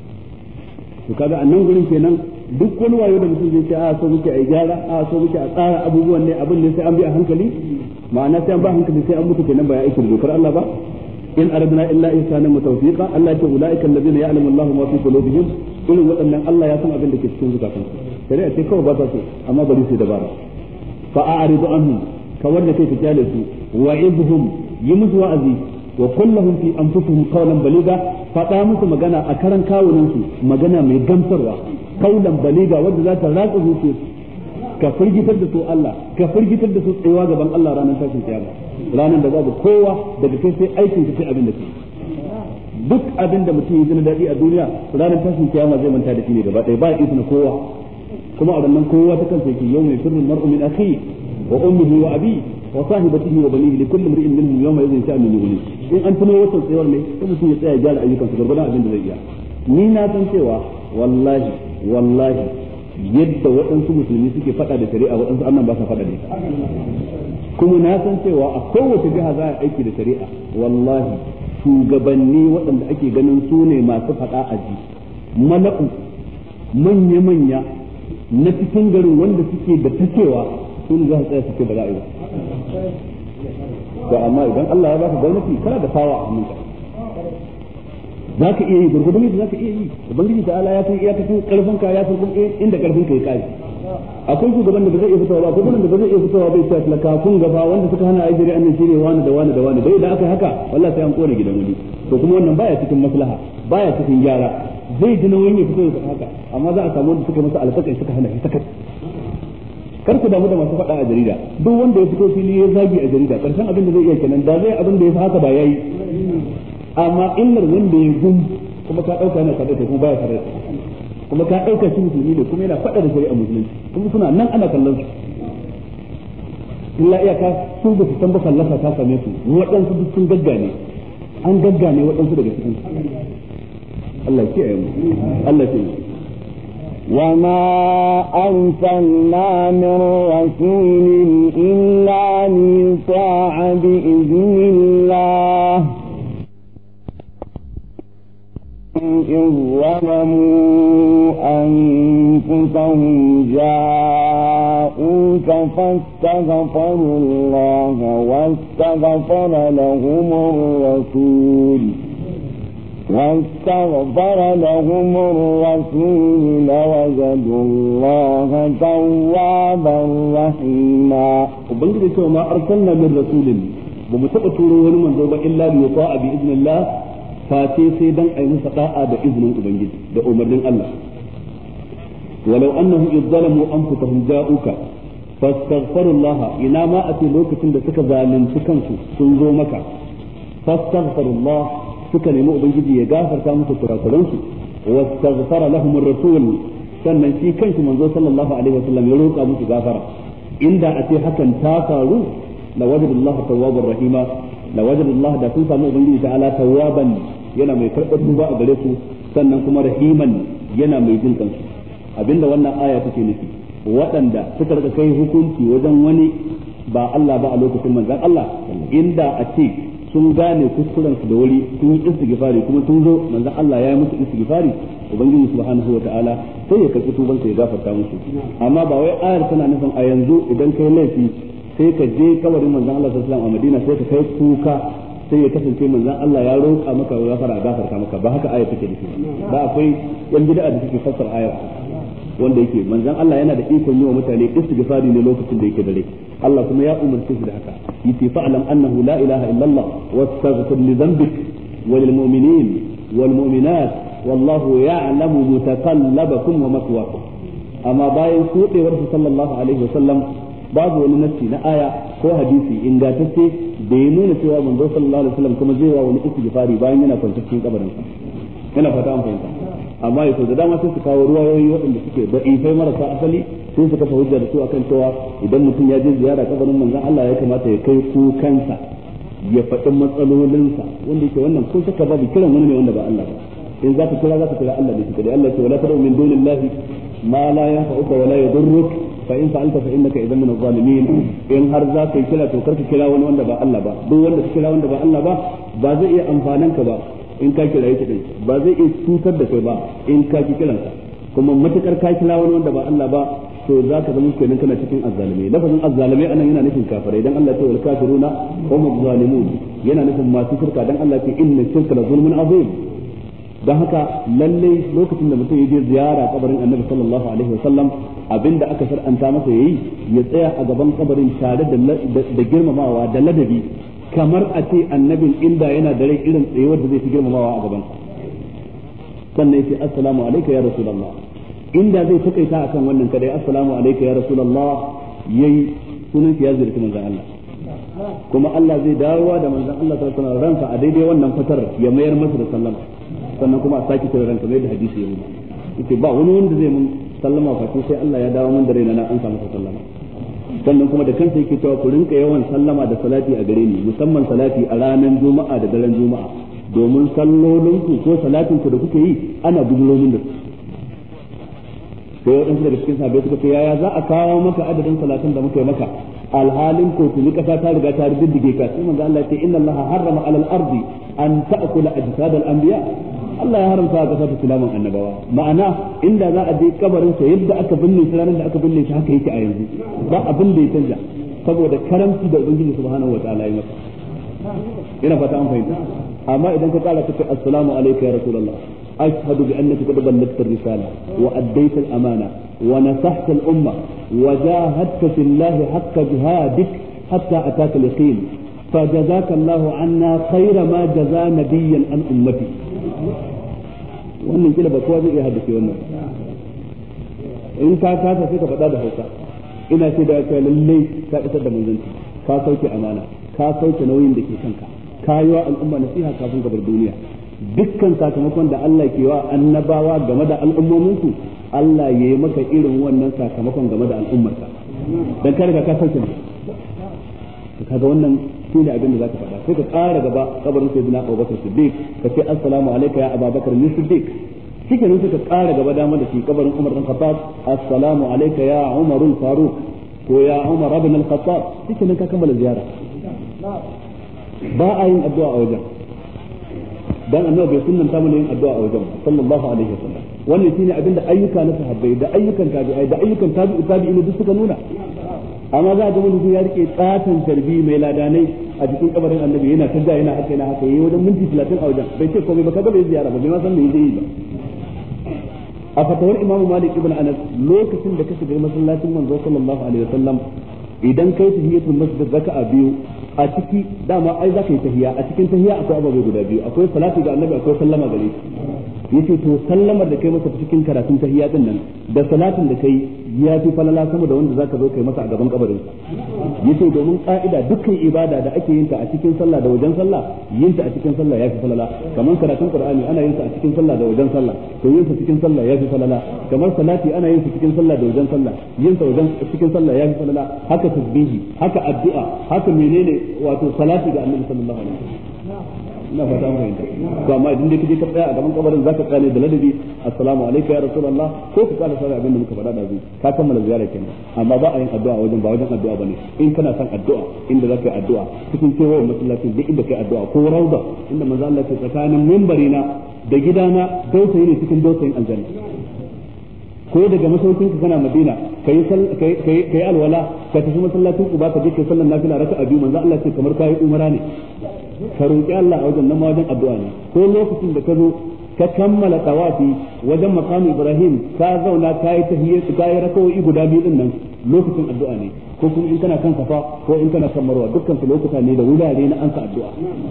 Speaker 1: to kaga a nan gurin kenan duk wani wayo da mutum zai ce so muke a gyara so muke a tsara abubuwan ne abin ne sai an bi a hankali ma'ana sai an ba hankali sai an mutu kenan ba ya aikin dokar Allah ba in aradna illa ihsanan wa tawfiqa Allah ya ce ulaika alladhina ya'lamu Allahu ma fi qulubihim irin waɗannan Allah ya san abin da ke cikin zukatansu sai a ce kawai ba ta so amma bari sai dabara fa a'ridu anhum kawar da kai ka kyale su wa'idhum yi musu wa'azi wa kullahum fi anfusihim qawlan baliga faɗa musu magana a karan kawunan su magana mai gamsarwa kaulan baliga wanda za ta ratsa zuciyarsu ka firgitar da su Allah ka firgitar da su tsayawa gaban Allah ranar tashin kiyama ranar da babu kowa daga kai sai aikin ka sai abin da kai duk abin da mutum ya ji na daɗi a duniya ranar tashin kiyama zai manta da shi ne gaba ɗaya ba ya isa na kowa kuma a ranar kowa ta kansa yake yau mai sirrin mar'u min akhi wa ummihi wa abi wa sahibatihi wa banihi li kulli imrin minhum yawma idhin sha'nu yughni in an tuno wata tsayawar ne sai mutum ya tsaya ya gyara ayyukansa gurgurdan abin da zai iya ni na san cewa wallahi yadda waɗansu musulmi suke faɗa da shari'a waɗansu annan ba sa faɗa da ita kuma na san cewa a kowace jiha za a aiki da shari'a wallahi shugabanni waɗanda ake ganin su ne masu faɗa a ji mala'u manya-manya na cikin garin wanda suke da ta cewa su ne za su tsaya suke ba za a yi ba amma idan Allah ya baka gwamnati kana da fawa a hannunka za ka iya yi gurgurdun yadda za ka iya yi ubangiji ta ala ya san iyakacin karfin ka ya san kuma inda karfin ka ya kare akwai shugaban da ba zai iya fitowa ba akwai da ba zai iya fitowa bai ta talaka kun gaba wanda suka hana aiki annan shine wani da wani da wani dai da aka haka wallahi sai an kore gidan wani to kuma wannan baya cikin maslaha baya cikin gyara zai ji nauyin ya fito da haka amma za a samu wanda suka masa alfakai suka hana shi sakat kar ku damu da masu faɗa a jarida duk wanda ya fito fili ya zagi a jarida karshen abin da zai iya kenan da zai abin da ya fi haka ba yayi amma illar wanda ya gum kuma ka dauka yana tare da kuma baya tare da kuma ka dauka shi musulmi ne kuma yana faɗa da shari'a musulunci kuma suna nan ana kallon su illa iyaka su ba su san ba fallasa ta same su waɗansu duk sun gaggane an gaggane waɗansu daga cikin Allah ya kiyaye mu Allah ya
Speaker 2: وما أرسلنا من رسول إلا ليطاع بإذن الله إذ ظلموا أنفسهم جاءوك فاستغفروا الله واستغفر لهم الرسول لوجدوا الله توابا رحيما
Speaker 1: وبنجد ما أرسلنا من رسول بمتقطر ونمن ذوبا إلا ليطاع بإذن الله face sai dan ayi musu da'a da izinin ubangiji da umarnin Allah walau annahum izzalamu anfusahum ja'uka fastaghfirullah ina ma a ce lokacin da suka zalunci kansu sun zo maka fastaghfirullah suka nemi ubangiji ya gafarta musu kurakuransu wastaghfara lahum ar-rasul sannan shi kanshi manzo sallallahu alaihi wasallam ya roƙa musu gafara inda a ce hakan ta faru la wajadallahu tawwabar rahima la wajadallahu da sun samu ubangiji ta'ala tawwaban yana mai karɓar tuba a gare su sannan kuma rahiman yana mai jin kansu abinda wannan aya take nufi waɗanda suka rika kai hukunci wajen wani ba Allah ba a lokacin manzon Allah inda a ce sun gane kuskuren su da wuri sun yi istighfari kuma sun zo manzon Allah ya yi musu istighfari ubangiji subhanahu wataala sai ya karɓi tuban sa ya gafarta musu amma ba wai ayar tana nufin a yanzu idan kai laifi sai ka je kabarin manzon Allah sallallahu alaihi wasallam a Madina sai ka kai kuka sai ya kasance manzon Allah ya roƙa maka gafara gafarta maka ba haka ayar take nufi ba akwai yan bid'a da suke fassara ayar wanda yake manzon Allah yana da ikon yi wa mutane istighfari ne lokacin da yake dare Allah kuma ya umarce shi da haka yace fa'lam annahu la ilaha illa Allah wastaghfir li dhanbik wa lil mu'minin wal mu'minat wallahu ya'lamu mutaqallabakum wa maswaakum amma bayan sudewar sallallahu alaihi wasallam babu wani nassi na aya ko hadisi ingantacce da ya nuna cewa manzo sallallahu alaihi wasallam kuma zai wa wani istighfari bayan yana kwance cikin kabarin sa ina fata an fahimta amma yaso da dama sai su kawo ruwayoyi waɗanda suke da'ifai marasa asali sai su kafa hujja da su akan cewa idan mutum ya je ziyara kabarin manzon Allah ya kamata ya kai kukansa ya faɗi matsalolinsa wanda yake wannan ko shakka babu kiran wani ne wanda ba Allah ba in za ka kira Allah ne kadai Allah ce wala tad'u min dunillahi ma la yanfa'uka wa la yadurruk fa in fa'alta fa innaka idan min adh-dhalimin in har za ka kira to karka kira wani wanda ba Allah ba duk wanda ka kira wanda ba Allah ba zai iya amfanan ka ba in ka kira yake din ba zai iya cutar da kai ba in ka ki kiransa kuma matukar ka kira wani wanda ba Allah ba to za ka zama kenan kana cikin azzalimai lafazin azzalimai anan yana nufin kafirai dan Allah ya ce wal kafiruna hum adh-dhalimun yana nufin masu shirka dan Allah ya ce inna shirka la zulmun azim dan haka lalle lokacin da mutum ya je ziyara kabarin Annabi sallallahu alaihi wasallam abinda aka shar'anta masa yayi ya tsaya a gaban kabarin tare da girmamawa da ladabi kamar a ce annabin inda yana da rai irin tsayuwar da zai fi girmamawa a gaban sannan yace assalamu alayka ya rasulullah inda zai takaita akan wannan kadai assalamu alayka ya rasulullah yayi sunan shi ya zirki manzon Allah kuma Allah zai dawowa da manzon Allah sallallahu alaihi wasallam ransa a daidai wannan fitar ya mayar masa da sallama sannan kuma a saki kira ranka mai da hadisi ya nuna yace ba wani wanda zai mun sallama fa sai Allah ya dawo mun da raina na an samu sallama sannan kuma da kansa yake cewa ku rinka yawan sallama da salati a gare ni musamman salati a ranar juma'a da daren juma'a domin sallolin ku ko salatin ku da kuke yi ana bujuromin da sai wadansu daga cikin sahabbai suka ce yaya za a kawo maka adadin salatin da muka yi maka alhalin ko tuni kasa ta riga ta riddige ka sai manzo Allah ya ce inna Allah harrama alal ardi an ta'kula ajsad al anbiya Allah ya haramta ga kasa tilaman annabawa ma'ana inda za a je kabarin sa yadda aka binne shi ranar da aka binne shi haka yake a yanzu ba abin da ya canja saboda karamci da ubangiji subhanahu wataala ya masa ina fata an fahimta amma idan ka kara kace assalamu alayka ya rasulullah ashhadu bi annaka qad ballaghta ar-risala wa addayta al-amana wa nasahta al-umma wa jahadta fillahi haqqa jihadik hatta ataka al-yaqin فجزاك الله عنا خير ما جزى نبيا عن امتي wannan kila ba kowa zai iya haddace wannan in ka kasa sai ka faɗa da Hausa ina ce da kai lalle ka isar da manzanci ka sauke amana ka sauke nauyin da ke kanka ka yi wa al'umma nasiha kafin gabar duniya dukkan sakamakon da Allah ke wa annabawa game da al'ummominsu Allah ya yi maka irin wannan sakamakon game da al'ummarka dan ka riga ka sauke ne kaga wannan shine abin da zaka faɗa sai ka ƙara gaba kabarin sayyidina Abubakar Siddiq ka ce assalamu alayka ya Abubakar ni Siddiq shike ne sai ka ƙara gaba dama da shi kabarin Umar bin Khattab assalamu alayka ya Umar al-Faruq ko ya Umar ibn al-Khattab shike ne ka kammala ziyara ba a yin addu'a a wajen dan annabi bai sunnanta mana yin addu'a a wajen sallallahu alaihi wasallam wannan shine abin da ayyuka na sahabbai da ayyukan tabi'ai da ayyukan tabi'in duk suka nuna amma za a ga mutum ya rike tsatan tarbi mai ladanai a cikin kabarin annabi yana tadda yana haka yayi wajen minti 30 a wajen bai ce komai ba kaga bai ziyara ba bai ma san me zai yi ba a fatawar Imam Malik ibn Anas lokacin da ka shiga masallacin manzo sallallahu alaihi wasallam idan kai tahiyatul masjid raka'a biyu a ciki dama ai zaka yi tahiyya a cikin tahiyya akwai ababai guda biyu akwai salati ga annabi akwai sallama gare shi yace to sallamar da kai masa cikin karatun tahiyya din nan da salatin da kai ya fi falala sama da wanda zaka zo kai masa a gaban kabarin sa yace domin ka'ida dukkan ibada da ake yin ta a cikin sallah da wajen sallah yin ta a cikin sallah ya fi falala kamar karatun qur'ani ana yin ta a cikin sallah da wajen sallah to yin ta cikin sallah ya fi falala kamar salati ana yin ta cikin sallah da wajen sallah yin ta wajen cikin sallah ya fi falala haka tasbihi haka addu'a haka menene wato salati ga annabi sallallahu alaihi wasallam ina fata mun fahimta to amma idan dai kaje ka tsaya a gaban kabarin zaka tsane da ladabi assalamu alayka ya rasulullah ko ka kada sauran abin da muka faɗa da zai ka kammala ziyara kenan amma ba a yin addu'a wajen ba wajen addu'a bane in kana son addu'a inda zaka yi addu'a cikin kewayar masallacin duk inda kai addu'a ko rauda inda manzo Allah ya tsakanin minbarina da gidana dausayi ne cikin dausayin aljanna ko daga masaukin ka kana Madina kai alwala ka tafi masallacin Quba ka je kai sallar nafila raka'a biyu manzo Allah ya ce kamar kai umara ne ka roƙi Allah a wajen nan wajen addu'a ne ko lokacin da ka zo ka kammala tawafi wajen maqam Ibrahim ka zauna kai tahiyyatu kai rakawoyi guda biyu din nan lokacin addu'a ne ko kuma in kana kan Safa ko in kana kan Marwa dukkan su lokuta ne da wurare na ansa addu'a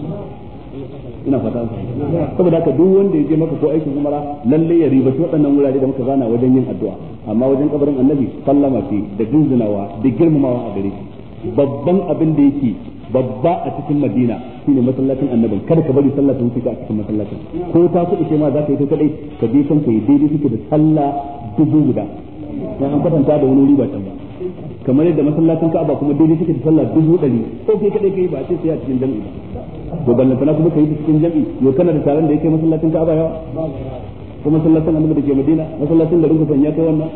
Speaker 1: ina fata saboda haka duk wanda ya je maka ko aikin umara lalle ya ribaci waɗannan wurare da muka zana wajen yin addu'a amma wajen kabarin Annabi sallama ce da jinjinawa da girmamawa a gare shi babban abin da yake babba a cikin Madina shine masallacin Annabi kada ka bari sallah ta wuce ka a cikin masallacin ko ta kuɗi ce ma za ka yi ta kadai ka je kanka yi daidai suke da sallah dubu guda dan an kwatanta da wani wuri ba can ba kamar yadda masallacin Ka'aba kuma daidai suke da sallah 100 ko kai kadai kai ba sai a cikin jami'i ba to ballantana kuma kai cikin jami'i yo kana da taron da yake masallacin Ka'aba yawa ko masallacin Annabi da ke Madina masallacin da rinka sanya kai wannan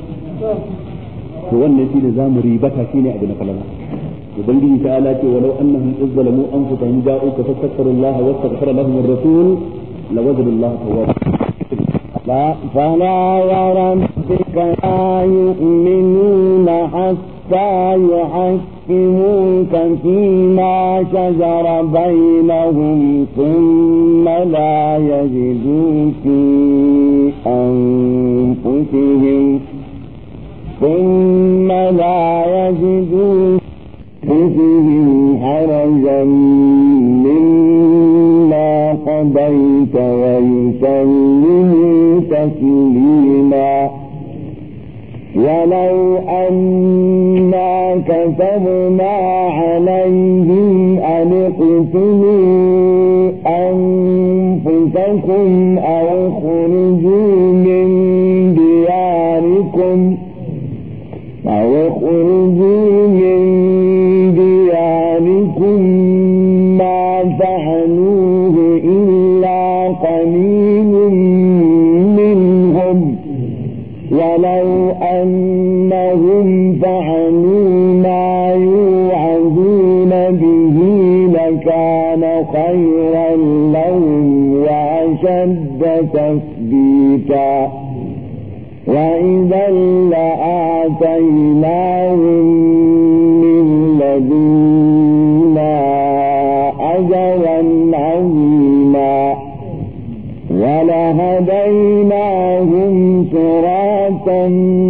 Speaker 1: to wannan shine zamu ribata shine abu na falala ubangiji ta'ala ce walau annahum izzalamu anfusahum ja'uka fastaghfirullaha wastaghfara lahum ar-rasul lawajadu Allah tawwaba
Speaker 2: فلا وربك لا يؤمنون حتى يحكموك فيما شجر بينهم ثم لا يجدوا في أنفسهم حرجا مما قضيت ويسلموا تسليما ولو أنا كتبنا عليهم أن اقتلوا أنفسكم أو اخرجوا من دياركم ما فعلوه إلا قليل منهم ولو أنهم فعلوا ما يوعظون به لكان خيرا لهم وأشد تثبيتا وإذا لآتيناهم من لدنا أجرا عظيما ولهديناهم صراطا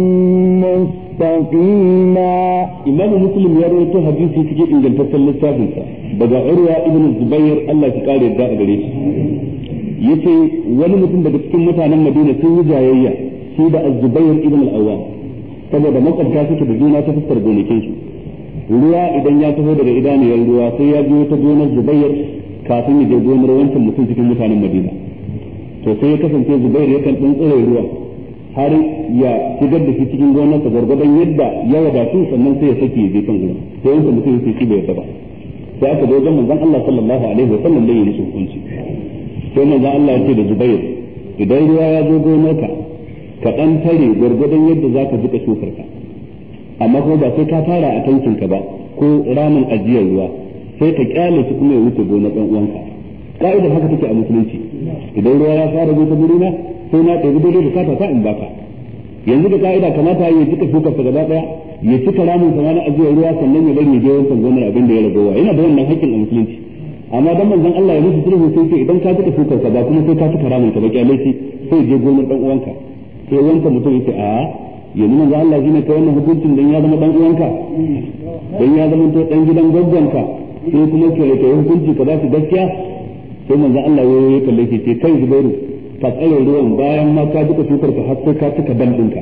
Speaker 2: مستقيما.
Speaker 1: إمام مسلم يروي حديث في إن الفصل السابق بدأ عروة ابن الزبير الله تقال الداء بريش yace wani mutum daga cikin mutanen Madina sun yi jayayya shi da Az-Zubair ibn al-Awwam saboda makwabta suke da juna ta fuskar gonakin su ruwa idan ya taho daga idaniyar ruwa sai ya biyo ta gonar Zubair kafin ya je gonar wancan mutum cikin mutanen Madina to sai ya kasance Zubair yakan tsare ruwa har ya shigar da shi cikin gonar sa gargadan yadda ya wadatu sannan sai ya sake je kan ruwa sai wancan mutum yake shi bai yaba sai aka zo wajen manzon Allah sallallahu alaihi wa sallam da yi musu hukunci sai manzon Allah ya ce da Zubair idan ruwa ya zo gonarka ka dan tare gargadan yadda zaka jika shukar ka amma ko ba sai ka tara a tankin ka ba ko ramin ajiyar ruwa sai ka kyale shi kuma ya wuce gonar dan uwanka ka'idar haka take a musulunci idan ruwa ya fara zo ta gurina sai na ɗebi daidai bukata ta in baka yanzu da ka'ida kamata ya jika shukar ka gaba daya ya cika ramin sa na ajiyar ruwa sannan ya bari ya je wancan gonar abin da ya ragowa yana da wannan haƙƙin a musulunci amma dan manzon Allah ya musu sulhu sai ce idan ka jika shukar ka ba kuma sai ka cika ramin ka ba kyale shi sai je gonar dan uwanka sai wanka mutum yace a yanzu manzo Allah shine kai wannan hukuncin dan ya zama dan uwanka dan ya zama to dan gidan gaggonka sai kuma ke hukunci ka ba shi gaskiya sai manzo Allah ya kalle shi sai kai Zubairu ka tsare ruwan bayan ma ka duka shukar ka har sai ka cika dam ɗinka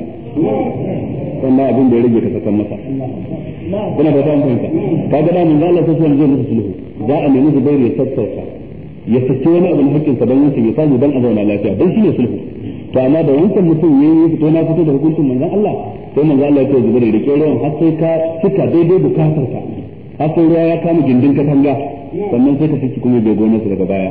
Speaker 1: wannan abin da ya rage ka sakan masa kuna ba ta fahimta kaga da mun Allah sai zai musu sulhu za a nemi Zubair ya sassauta ya sace wani abin hakkin sa dan yace ya samu dan a zauna lafiya dan shine sulhu to amma da wancan mutum yayi fito na fito da hukuncin manzon Allah sai manzon Allah ya ce Zubair da ke ruwan har sai ka cika daidai bukatar ka har sai ruwa ya kama gindin katanga sannan sai ka fice kuma bai gona su daga baya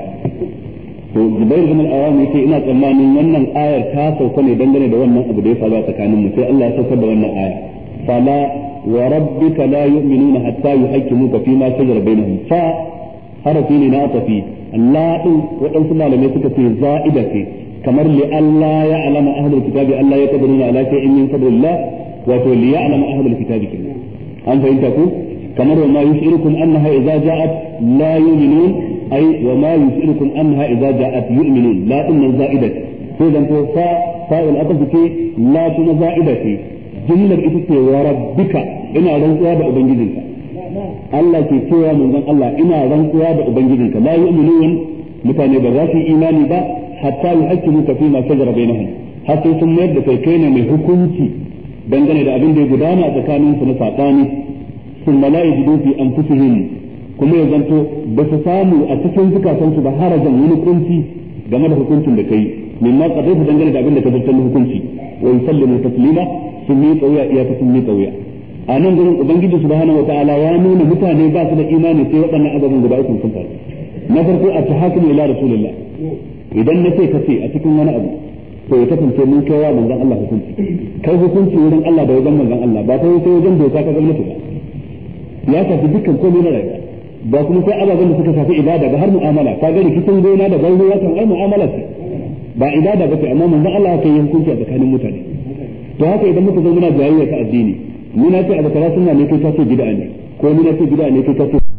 Speaker 1: to Zubair bin al-Awwam yace ina tsammanin wannan ayar ta sauka ne dangane da wannan abu da ya faru a tsakanin mu sai Allah ya saukar da wannan aya fala wa rabbika la yu'minuna hatta yuhaqqimuka fi ma shajara bainahum fa harafi ne na tafi Allah din wadansu malamai suka ce za'ida ce kamar li Allah ya alama ahlul kitabi Allah ya kadruna ala shay'in min fadlillah wa to li ya'lama ahlul kitabi kin an fahimta ku kamar wa ma yushirukum annaha idza ja'at la yu'minun ay wa ma yushirukum annaha idza ja'at yu'minun la din za'idat to dan to fa'il atafiki la tuna za'idati jumlar ita ce wa rabbika ina rantsuwa da ubangijinka Allah ke cewa manzon Allah ina rantsuwa da ubangijinka la yu'minun mutane ba za su yi imani ba hatta yuhaqqimuka fi ma shajara bainahum har sai sun mayar da kai ne mai hukunci dangane da abin da ya gudana a tsakanin su na sabani sun la yajidu fi anfusihim kuma ya zanto ba su samu a cikin zukatansu ba harajan wani kunci game da hukuncin da kai mimma qadaitu dangane da abin da ka zartar hukunci wa yusallimu taslima sun yi kauya iyaka sun yi kauya a nan gurin ubangiji subhanahu wataala ya nuna mutane ba su da imani sai waɗannan ababen guda uku sun faru na farko a tahakum ila rasulillah idan nace kace a cikin wani abu to ya kasance mun kai wa manzon Allah hukunci kai hukunci wurin Allah da wajen manzon Allah ba kai sai wajen doka ta gwamnati ba ya tafi dukkan komai na rayuwa ba kuma sai ababen da suka shafi ibada ba har mu'amala ka ga rikicin gona da banzo ya kan ai mu'amala ce ba ibada ba ce amma manzon Allah ya yi hukunci a tsakanin mutane to haka idan muka zo muna jayayya ta addini ni na ce abu kaza sunna ne kai ka ce bid'a ne ko ni na ce bid'a ne kai ka ce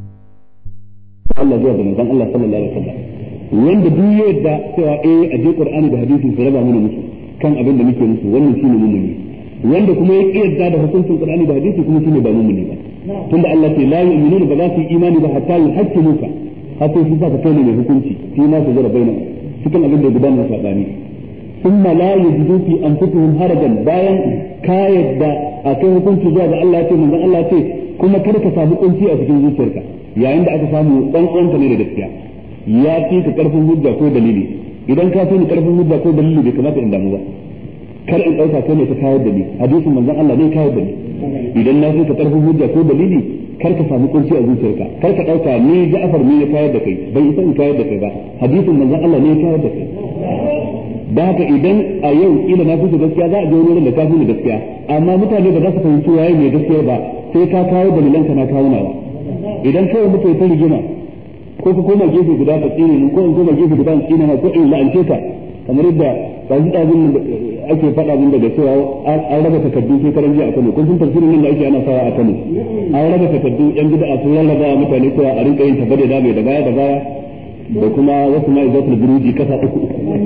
Speaker 1: Allah zuwa da manzon Allah sallallahu alaihi wasallam wanda duk yadda cewa a je Qur'ani da hadisi su raba mana musu kan abin da muke musu wannan shine mummuni wanda kuma ya kiyarda da hukuncin Qur'ani da hadisi kuma shine ba mummuni ba tunda Allah ce la yu'minuna ba za su yi imani ba hatta yuhaqqimuka hatta su sa ka kai ne hukunci shi ma su jira baina cikin abin da gudanar da sabani thumma la yajidu fi anfusihim harajan bayan ka yadda akai hukunci zuwa ga Allah ya ce manzon Allah ya ce kuma kada ka samu kunci a cikin zuciyarka yayin da aka samu dan uwanka ne da gaskiya ya fi ka karfin hujja ko dalili idan ka fi ni karfin hujja ko dalili bai kamata in damu ba kar in dauka kai ne ka kayar da ni hadisin manzon Allah ne kayar da ni idan na fi ka karfin hujja ko dalili kar ka samu kunci a zuciyarka kar ka dauka ni Ja'far ne ya kayar da kai bai isa in kayar da kai ba hadisin manzon Allah ne ya kayar da kai da haka idan a yau kila na fi gaskiya za a je wurin da ka fi gaskiya amma mutane ba za su fahimci waye mai gaskiya ba sai ka kawo dalilanka na kawo nawa idan kawai mutum ya rigima ko ka koma gefe guda ka tsine ni ko in koma gefe guda in tsine na ko in la'ance ka kamar yadda kaji dazin ake faɗa min daga cewa an raba takardu sai karan jiya a Kano kun san tafsirin nan da ake ana sawa a Kano an raba takardu yan bid'a sun rarraba mutane cewa a rinka yin tabbade da mai da baya da kuma wasu ma izatul buruji kasa uku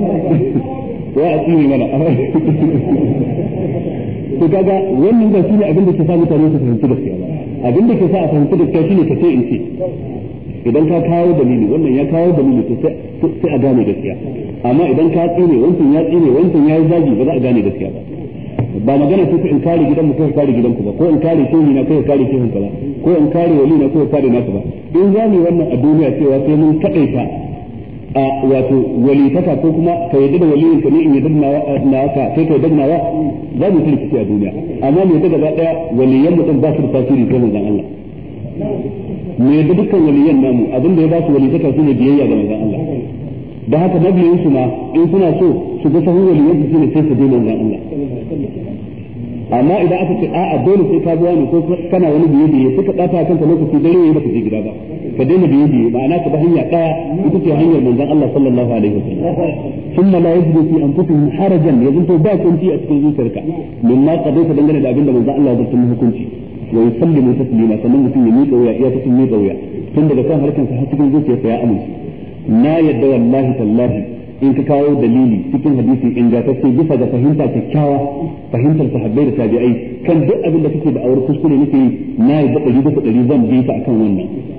Speaker 1: wa a tsine mana to kaga wannan ba shine abin da ke sa mutane su fahimci gaskiya ba abin da ke sa a fahimci gaskiya shine ka ce in ce idan ka kawo dalili wannan ya kawo dalili to sai a gane gaskiya amma idan ka tsine wancan ya tsine wancan ya yi zagi ba za a gane gaskiya ba magana ce in kare gidan mu ko in kare gidan ku ba ko in kare shehi na ko in kare shehun ka ba ko in kare wali na ko in kare nasu ba in za mu wannan a duniya cewa sai mun kadaita a wato walitaka ko kuma ka yadda da waliyin ka ne in yadda na ka sai ka yadda nawa za mu tsirki a duniya amma mu yadda gaba daya waliyan mutum ba su da tasiri ko manzon Allah mu yadda dukkan waliyan namu abin da ya ba su walitaka shine biyayya ga manzon Allah da haka mabiyan su ma in suna so su ga sahun waliyan su shine sai su bi manzon Allah amma idan aka ce a'a dole sai ka biya ne ko kana wani biye suka bata kanka lokaci dare yayi baka je gida ba ka daina biye ma'ana ka ba hanya daya ita ce hanyar manzon Allah sallallahu alaihi wasallam thumma la yajidu fi anfusihim harajan yanzu to ba kunci a cikin zuciyarka mimma qadaita dangane da abin da manzon Allah ya zartar hukunci wa yusallimu taslima sannan mutum ya miƙa wuya iya cikin miƙa wuya tun daga kan harkansa har cikin zuciyarsa ya amince na yadda wallahi tallahi in ka kawo dalili cikin hadisi ingantacce bisa ga fahimta kyakkyawa fahimtar sahabbai da tabi'ai kan duk abin da kake da aure kuskure nake na yadda 100% zan bi ka akan wannan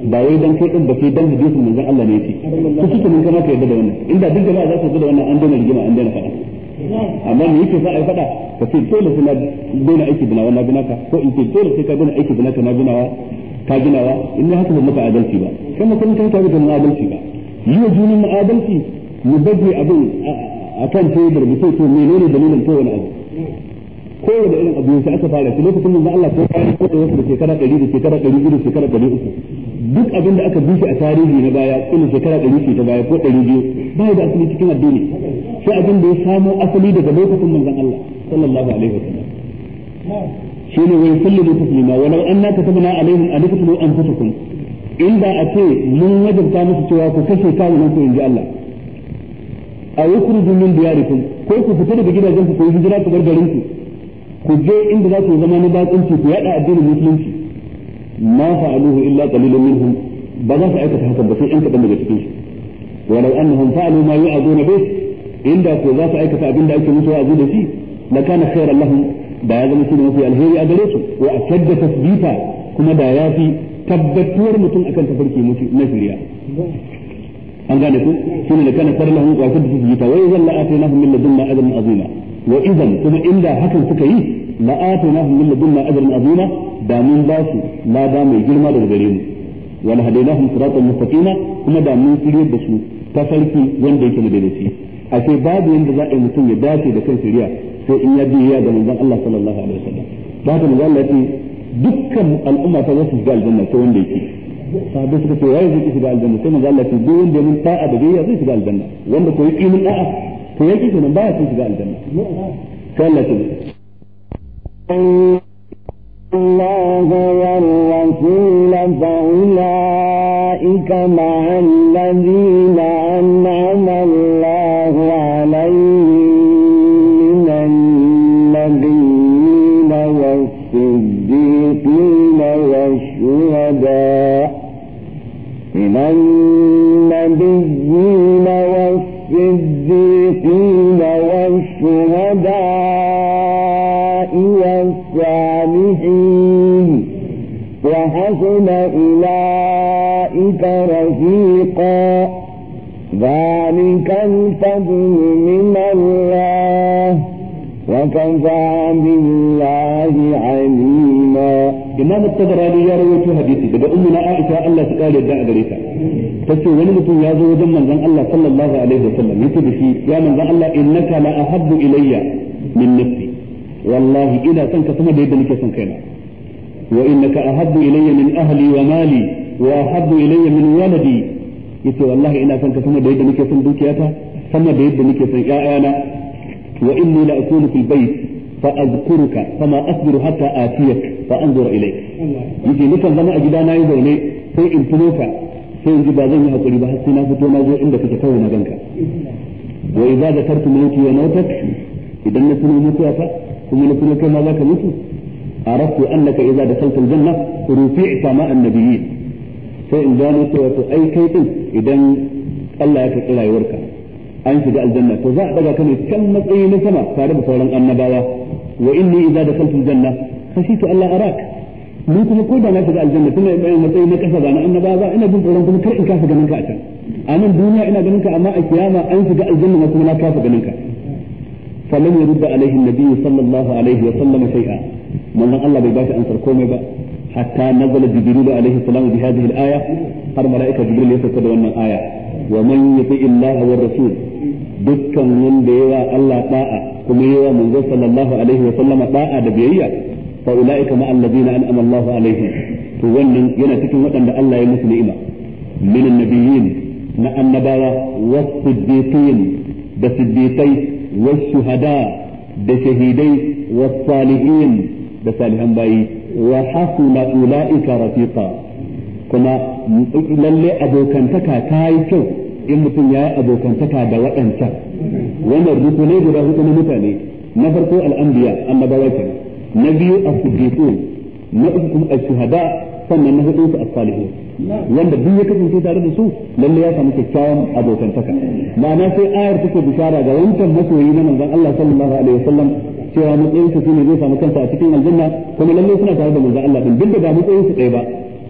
Speaker 1: ba wai dan kai din ba kai dan hadisin manzon Allah ne yake to kike mun kana ka yadda da wannan inda duk jama'a za su yadda da wannan an daina rigima an daina faɗa amma me yake sa ai faɗa ka ce dole sai na daina aiki bina wannan bina ka ko in ce dole sai ka daina aiki bina ka na binawa ka ginawa in ne haka ba maka adalci ba kuma kun kai ka ga mun adalci ba yi wa junan mu adalci mu baje abin akan tebur mu sai to menene dalilin to wani abu kowane irin abu sai aka fara shi lokacin da Allah ko kai ko wasu da shekara 100 da shekara 200 da shekara 300 duk abin da aka bishi a tarihi na baya kuma shekara 100 ce ta baya ko 200 ba da asali cikin addini sai abin da ya samo asali daga lokacin manzon Allah sallallahu alaihi wasallam shine wai sallu taslima wa law anna katabna alaihim an taqtulu anfusakum inda ace mun wajabta musu cewa ku kashe kawunan ku inji Allah a yukhruju min diyarikum ko ku fita daga gidajen ku ko hijira ku bar garin ku je inda za ku zama na bakunci ku yada addinin musulunci ma fa'aluhu illa qalilun minhum ba za su aikata haka ba sai ɗan kaɗan daga cikin su walau annahum fa'alu ma yu'aduna bih inda ko za su aikata abin da ake musu wa'azi da shi la kana khairan lahum da ya zama shine mafi alheri a gare su wa ashadda tasbita kuma da ya fi tabbatuwar mutum akan tafarki mutu na shari'a an gane ku shine da kana khairan lahum wa ashadda tasbita wa idhan la atainahum min ladunna ajran azima wa idan kuma inda hakan suka yi la atainahum min ladunna ajran azima da mun ba su lada mai girma daga gare mu wa la hadainahum siratan mustaqima kuma da mun shirye da su ta farki wanda yake da dace a ce babu yanda za a yi mutum ya dace da kan shari'a sai in ya biya ga manzon Allah sallallahu alaihi wasallam ba ta manzon Allah ce dukkan al'umma ta za su shiga aljanna sai wanda yake sahabbai suka ce waye zai shiga aljanna sai manzon Allah ce duk wanda mun ta'a da biyayya zai shiga aljanna wanda ko yi min da'a to yake kenan baya son shiga aljanna sai Allah ce
Speaker 2: الله والرسول فأولئك مع الذين أنعم الله عليهم من النبيين والصديقين والشهداء والصالحين وحسن أولئك رفيقا ذلك الفضل من الله وكفى بالله عليما.
Speaker 1: إمام الطبراني يروي حديثي daga ummuna Aisha Allah ta kare da gare ta tace wani mutum ya zo wajen manzon Allah sallallahu alaihi wasallam yace da shi ya manzon Allah innaka la ahabbu ilayya min nafsi wallahi ina son ka sama da yadda nake son kaina wa innaka ahabbu ilayya min ahli wa mali wa ahabbu ilayya min waladi yace wallahi ina son ka sama da yadda nake son dukiyata sama da yadda nake son ƴaƴana wa inni la akunu fil bayt fa azkuruka fama asbiru hatta atiyak fa anzur ilayk yace nikan zama a gidana yi zaune sai in tuno ka sai in ji ba zan yi hakuri ba har sai na fito na zo inda kake kawai na ganka wa idza zakartu mauti wa mautak idan na tuno mutuwata kuma na tuno kai ma zaka mutu araftu annaka idza dakalta aljanna rufi'ta ma annabiyyin sai in gano cewa to ai kai din idan Allah ya karɓi rayuwarka an shiga aljanna to za a daga ka ne kan matsayi na sama tare da sauran annabawa wa inni idza dakaltu aljanna khashitu alla arak ni kuma ko da na shiga aljanna tunda ina matsayi na kasa ba na annabawa ba ina jin tsoron kuma kar in kasa ganin ka a can a nan duniya ina ganin ka amma a kiyama an shiga aljanna ma kuma na kasa ganin ka فلم يرد عليه النبي صلى الله عليه وسلم شيئا من الله بيباش أنصر كومي با حتى نزل جبريل عليه السلام بهذه الآية هر ملائكة جبريل يسكت وانا الآية ومن يطيع الله والرسول دكا من ديوا الله طاعة كما يوا من صلى الله عليه وسلم طاعة دبيعية فأولئك مع الذين أنعم الله عليهم تولن ينتكم وطن الله يمس نئمة من النبيين مع النباوة والصديقين بالصديقين والشهداء بشهيدي والصالحين بصالحان باي وحسن أولئك رفيقا كما للي أبوكنتكا تاي كو in mutum ya yi abokantaka da waɗancan wannan rukunai guda hudu na mutane na farko al'anbiya annabawa kenan na biyu as-siddiqun na uku kuma ash-shuhada sannan na hudu as-salihun wanda duk ya kasance tare da su lalle ya samu kyakkyawan abokantaka ma'ana sai ayar take bishara ga wancan masoyi na manzon Allah sallallahu alaihi wasallam cewa matsayin su ne zai samu kansa a cikin aljanna kuma lalle suna tare da manzon Allah din duk da ba matsayin su ɗaya ba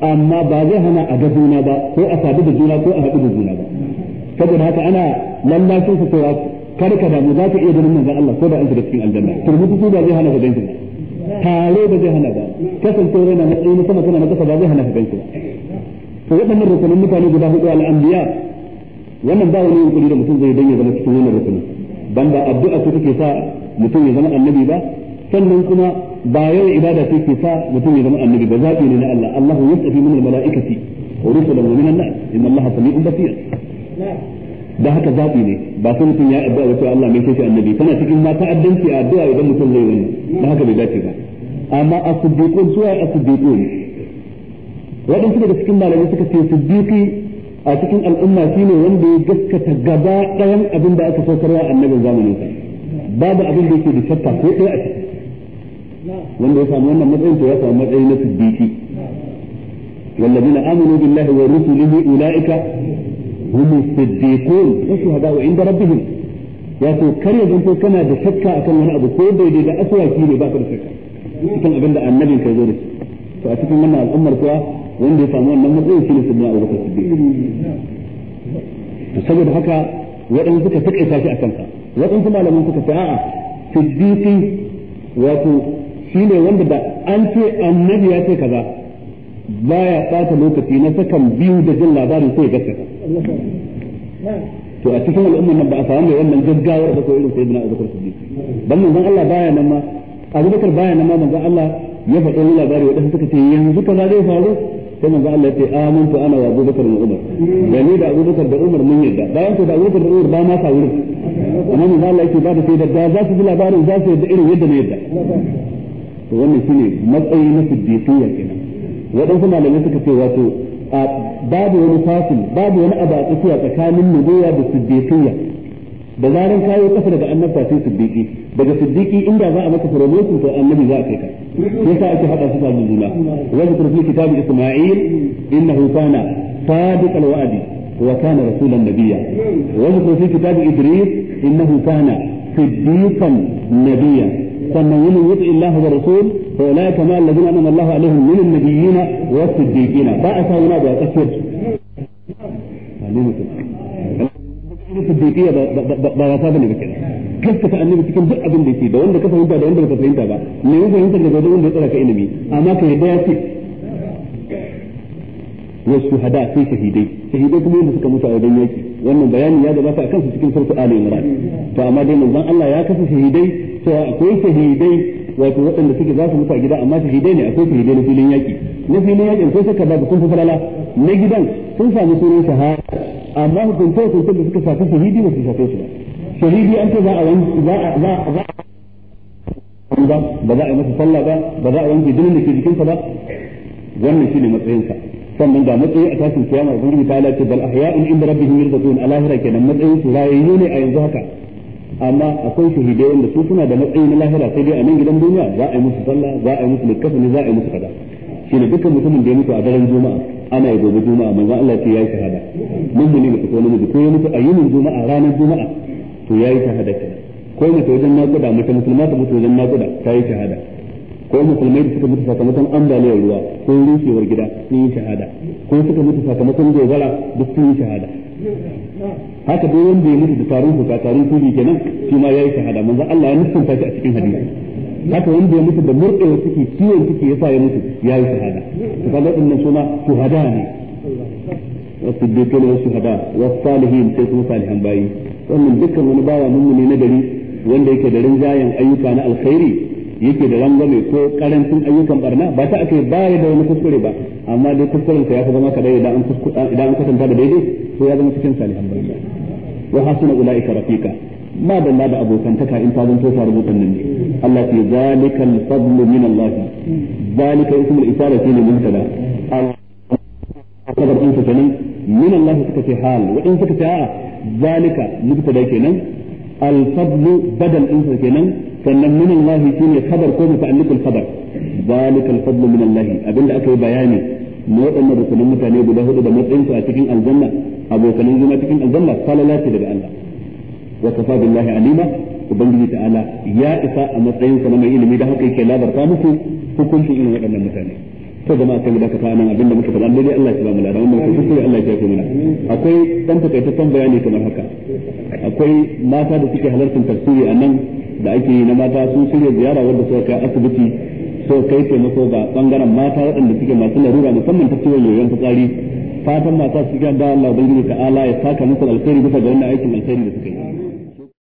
Speaker 1: amma ba zai hana a ga juna ba ko a sadu da juna ko a haɗu da juna ba saboda haka ana lallashin su cewa kar ka damu za ka iya ganin manzon Allah ko da an shiga cikin aljanna turmutu su ba zai hana ka ganin ba tare ba zai hana ba kasancewa na matsayi na sama kana na kasa ba zai hana ka ganin ba to waɗannan rukunin mutane guda hudu al-anbiya wannan ba wani yunkuri da mutum zai danya zama cikin wannan rukunin banda addu'a ce take sa mutum ya zama annabi ba sannan kuma ba yawan ibada ce ke sa mutum ya zama annabi ba zaɓi ne na Allah Allahu yastafi min al-mala'ikati wa rusulan wa min an-nas inna Allaha sami'un basir da haka zaɓi ne ba sai mutum ya addu'a wa Allah mai sai annabi tana cikin ma ta'addanci a addu'a idan mutum zai wani da haka bai dace ba amma as-siddiqun suwa as-siddiqun waɗansu daga cikin malamai suka ce siddiqi a cikin al'umma shine wanda ya gaskata gaba ɗayan abin da aka saukarwa annabin zamanin sa babu abin da yake da shakka ko ɗaya a ciki wanda ya samu wannan matsayin to ya samu matsayi na siddiqi والذين آمنوا بالله ورسله أولئك هم الصديقون والشهداء عند ربهم wato kar ya zanto kana da shakka akan wani abu ko daidai da aswaki ne ba ka da shakka cikin abin da annabin ka zo da shi to a cikin wannan al'ummar kuwa wanda ya samu wannan matsayin shine sunna Abu Bakar Siddiq to saboda haka waɗanda suka takaita shi akan sa waɗansu malaman suka ce a'a siddiqi wato shine wanda da an ce annabi ya ce kaza baya ɓata lokaci na sakan biyu da jin labarin sai ya gaskata to a cikin al'ummar nan ba a samu wannan gaggawar da ko irin sayyidina Abu Bakar Siddiq dan manzon Allah baya nan ma Abu Bakar baya nan ma manzon Allah ya faɗa wani labari wadanda suka ce yanzu kaza zai faru sai manzon Allah ya ce amantu ana wa Abu Bakar da Umar da ni da Abu Bakar da Umar mun yadda bayan ko da Abu Bakar da Umar ba ma sa wurin amma manzon Allah yake ba da sai da za su ji labarin za su yadda irin yadda ne yadda to wannan shine matsayi na siddiqiyya kenan waɗansu malamai suka ce wato babu wani fasil babu wani abu a tsakiya tsakanin nubuwa da siddiqiyya da zaran kayo kasa daga annabta sai siddiqi daga siddiqi inda za a maka promotion to annabi za a kai ka yasa ake hada su da juna wa zikru fi kitabi isma'il innahu kana sadiq al-wa'di wa kana rasulan nabiyya wa zikru fi kitabi idris innahu kana siddiqan nabiyya sannan yin yuti Allah wa rasul fa ulaika ma alladhina anama Allah alaihim min an-nabiyyin wa as-siddiqin ba a sa wani da tsakiyar siddiqiyya ba wasa bane ba kenan gaskata annabi cikin duk abin da yake da wanda ka fahimta da wanda baka fahimta ba ne ya fahimta daga wanda ya tsara ka ilimi amma ka yadda ya ce wa shuhada sai shahidai kuma yadda suka mutu a wajen yaki wannan bayani ya gabata akan su cikin surtu Ali Imran to amma dai manzon Allah ya kasa shahidai cewa akwai shahidai wato waɗanda suke za su mutu a gida amma shahidai ne akwai shahidai na filin yaki ko saka babu kun fi falala na gidan sun samu sunan shahada amma hukunce da suka shafi shahidi ba su shafe su ba shahidi an ce ba za a yi masa sallah ba za a wanke jinin da ke jikinsa ba wannan shine matsayinsa sannan ga matsayi a tashin kiyama ubangiji ta ce bal ahya'un inda rabbihim yurzaqun a lahira kenan matsayin su rayayyu ne a yanzu haka amma akwai shahidai wanda su suna da matsayi na lahira sai dai a nan gidan duniya za a yi musu sallah za a yi musu likafani za a yi musu kaza shine dukkan mutumin da ya mutu a daren juma'a ana yi gobe juma'a manzon Allah ce yayi shahada mun ne mutu ko namiji ko ya mutu a yinin juma'a ranar juma'a to yayi shahada kenan ko mutu wajen naƙuda mace musulma ta mutu wajen naƙuda ta yi shahada ko musulmai da suka mutu sakamakon ambaliyar ruwa ko rushewar gida sun yi shahada ko suka mutu sakamakon gobara duk sun yi shahada haka duk wanda ya mutu da tarin fuka tarin tubi kenan shi ma yayi shahada manzo Allah ya nufanta shi a cikin hadisi haka wanda ya mutu da murɗewa ciki ciwon ciki yasa ya mutu yayi shahada to kaga dinnan suna shuhada ne wasiddiquna wa shuhada was salihin sai kuma salihan bayi wannan dukkan wani bawa mummuni na gari wanda yake da rinjayen ayyuka na alkhairi yake da rangwame ko karancin ayyukan barna ba ta ake baya da wani kuskure ba amma dai kuskuren sa ya fi zama kadai idan an kwatanta da daidai to ya zama cikin salihan bayi wa hasuna ulaika rafiqa ma dalla da abokantaka in ta zanto ta rubutan nan ne Allah ya zalika al-fadlu min Allah zalika ismul isara fi al-muntada al-qadar in kenan min Allah suka ce hal wa in suka ce a zalika mubtada kenan al-fadlu badal in kenan sannan min Allah shine khabar ko muta'alliqul khabar zalika al-fadlu min Allah abinda aka yi bayani ne wadannan rukunin mutane guda hudu da matsayin su a cikin aljanna abokanin zuma cikin aljanna falalati daga Allah wa kafa billahi alima ubangiji ta'ala ya isa a matsayin sa na mai ilimi da haka yake labarta muku hukuncin irin waɗannan mutane to jama'a kan da ka ta nan abinda muka faɗa dai Allah ya ba mu ladan wannan kuskure Allah ya yafe mana akwai dan takaitaccen bayani kamar haka akwai mata da suke halartar tafsiri a nan da ake yi na mata sun shirya ziyara wanda suka kai asibiti so kai taimako ga bangaren mata waɗanda suke masu larura musamman ta ciwon yoyon fitsari fatan mata su ga da Allah ubangiji ta'ala ya saka musu alkhairi bisa ga wannan aikin alkhairi da suka yi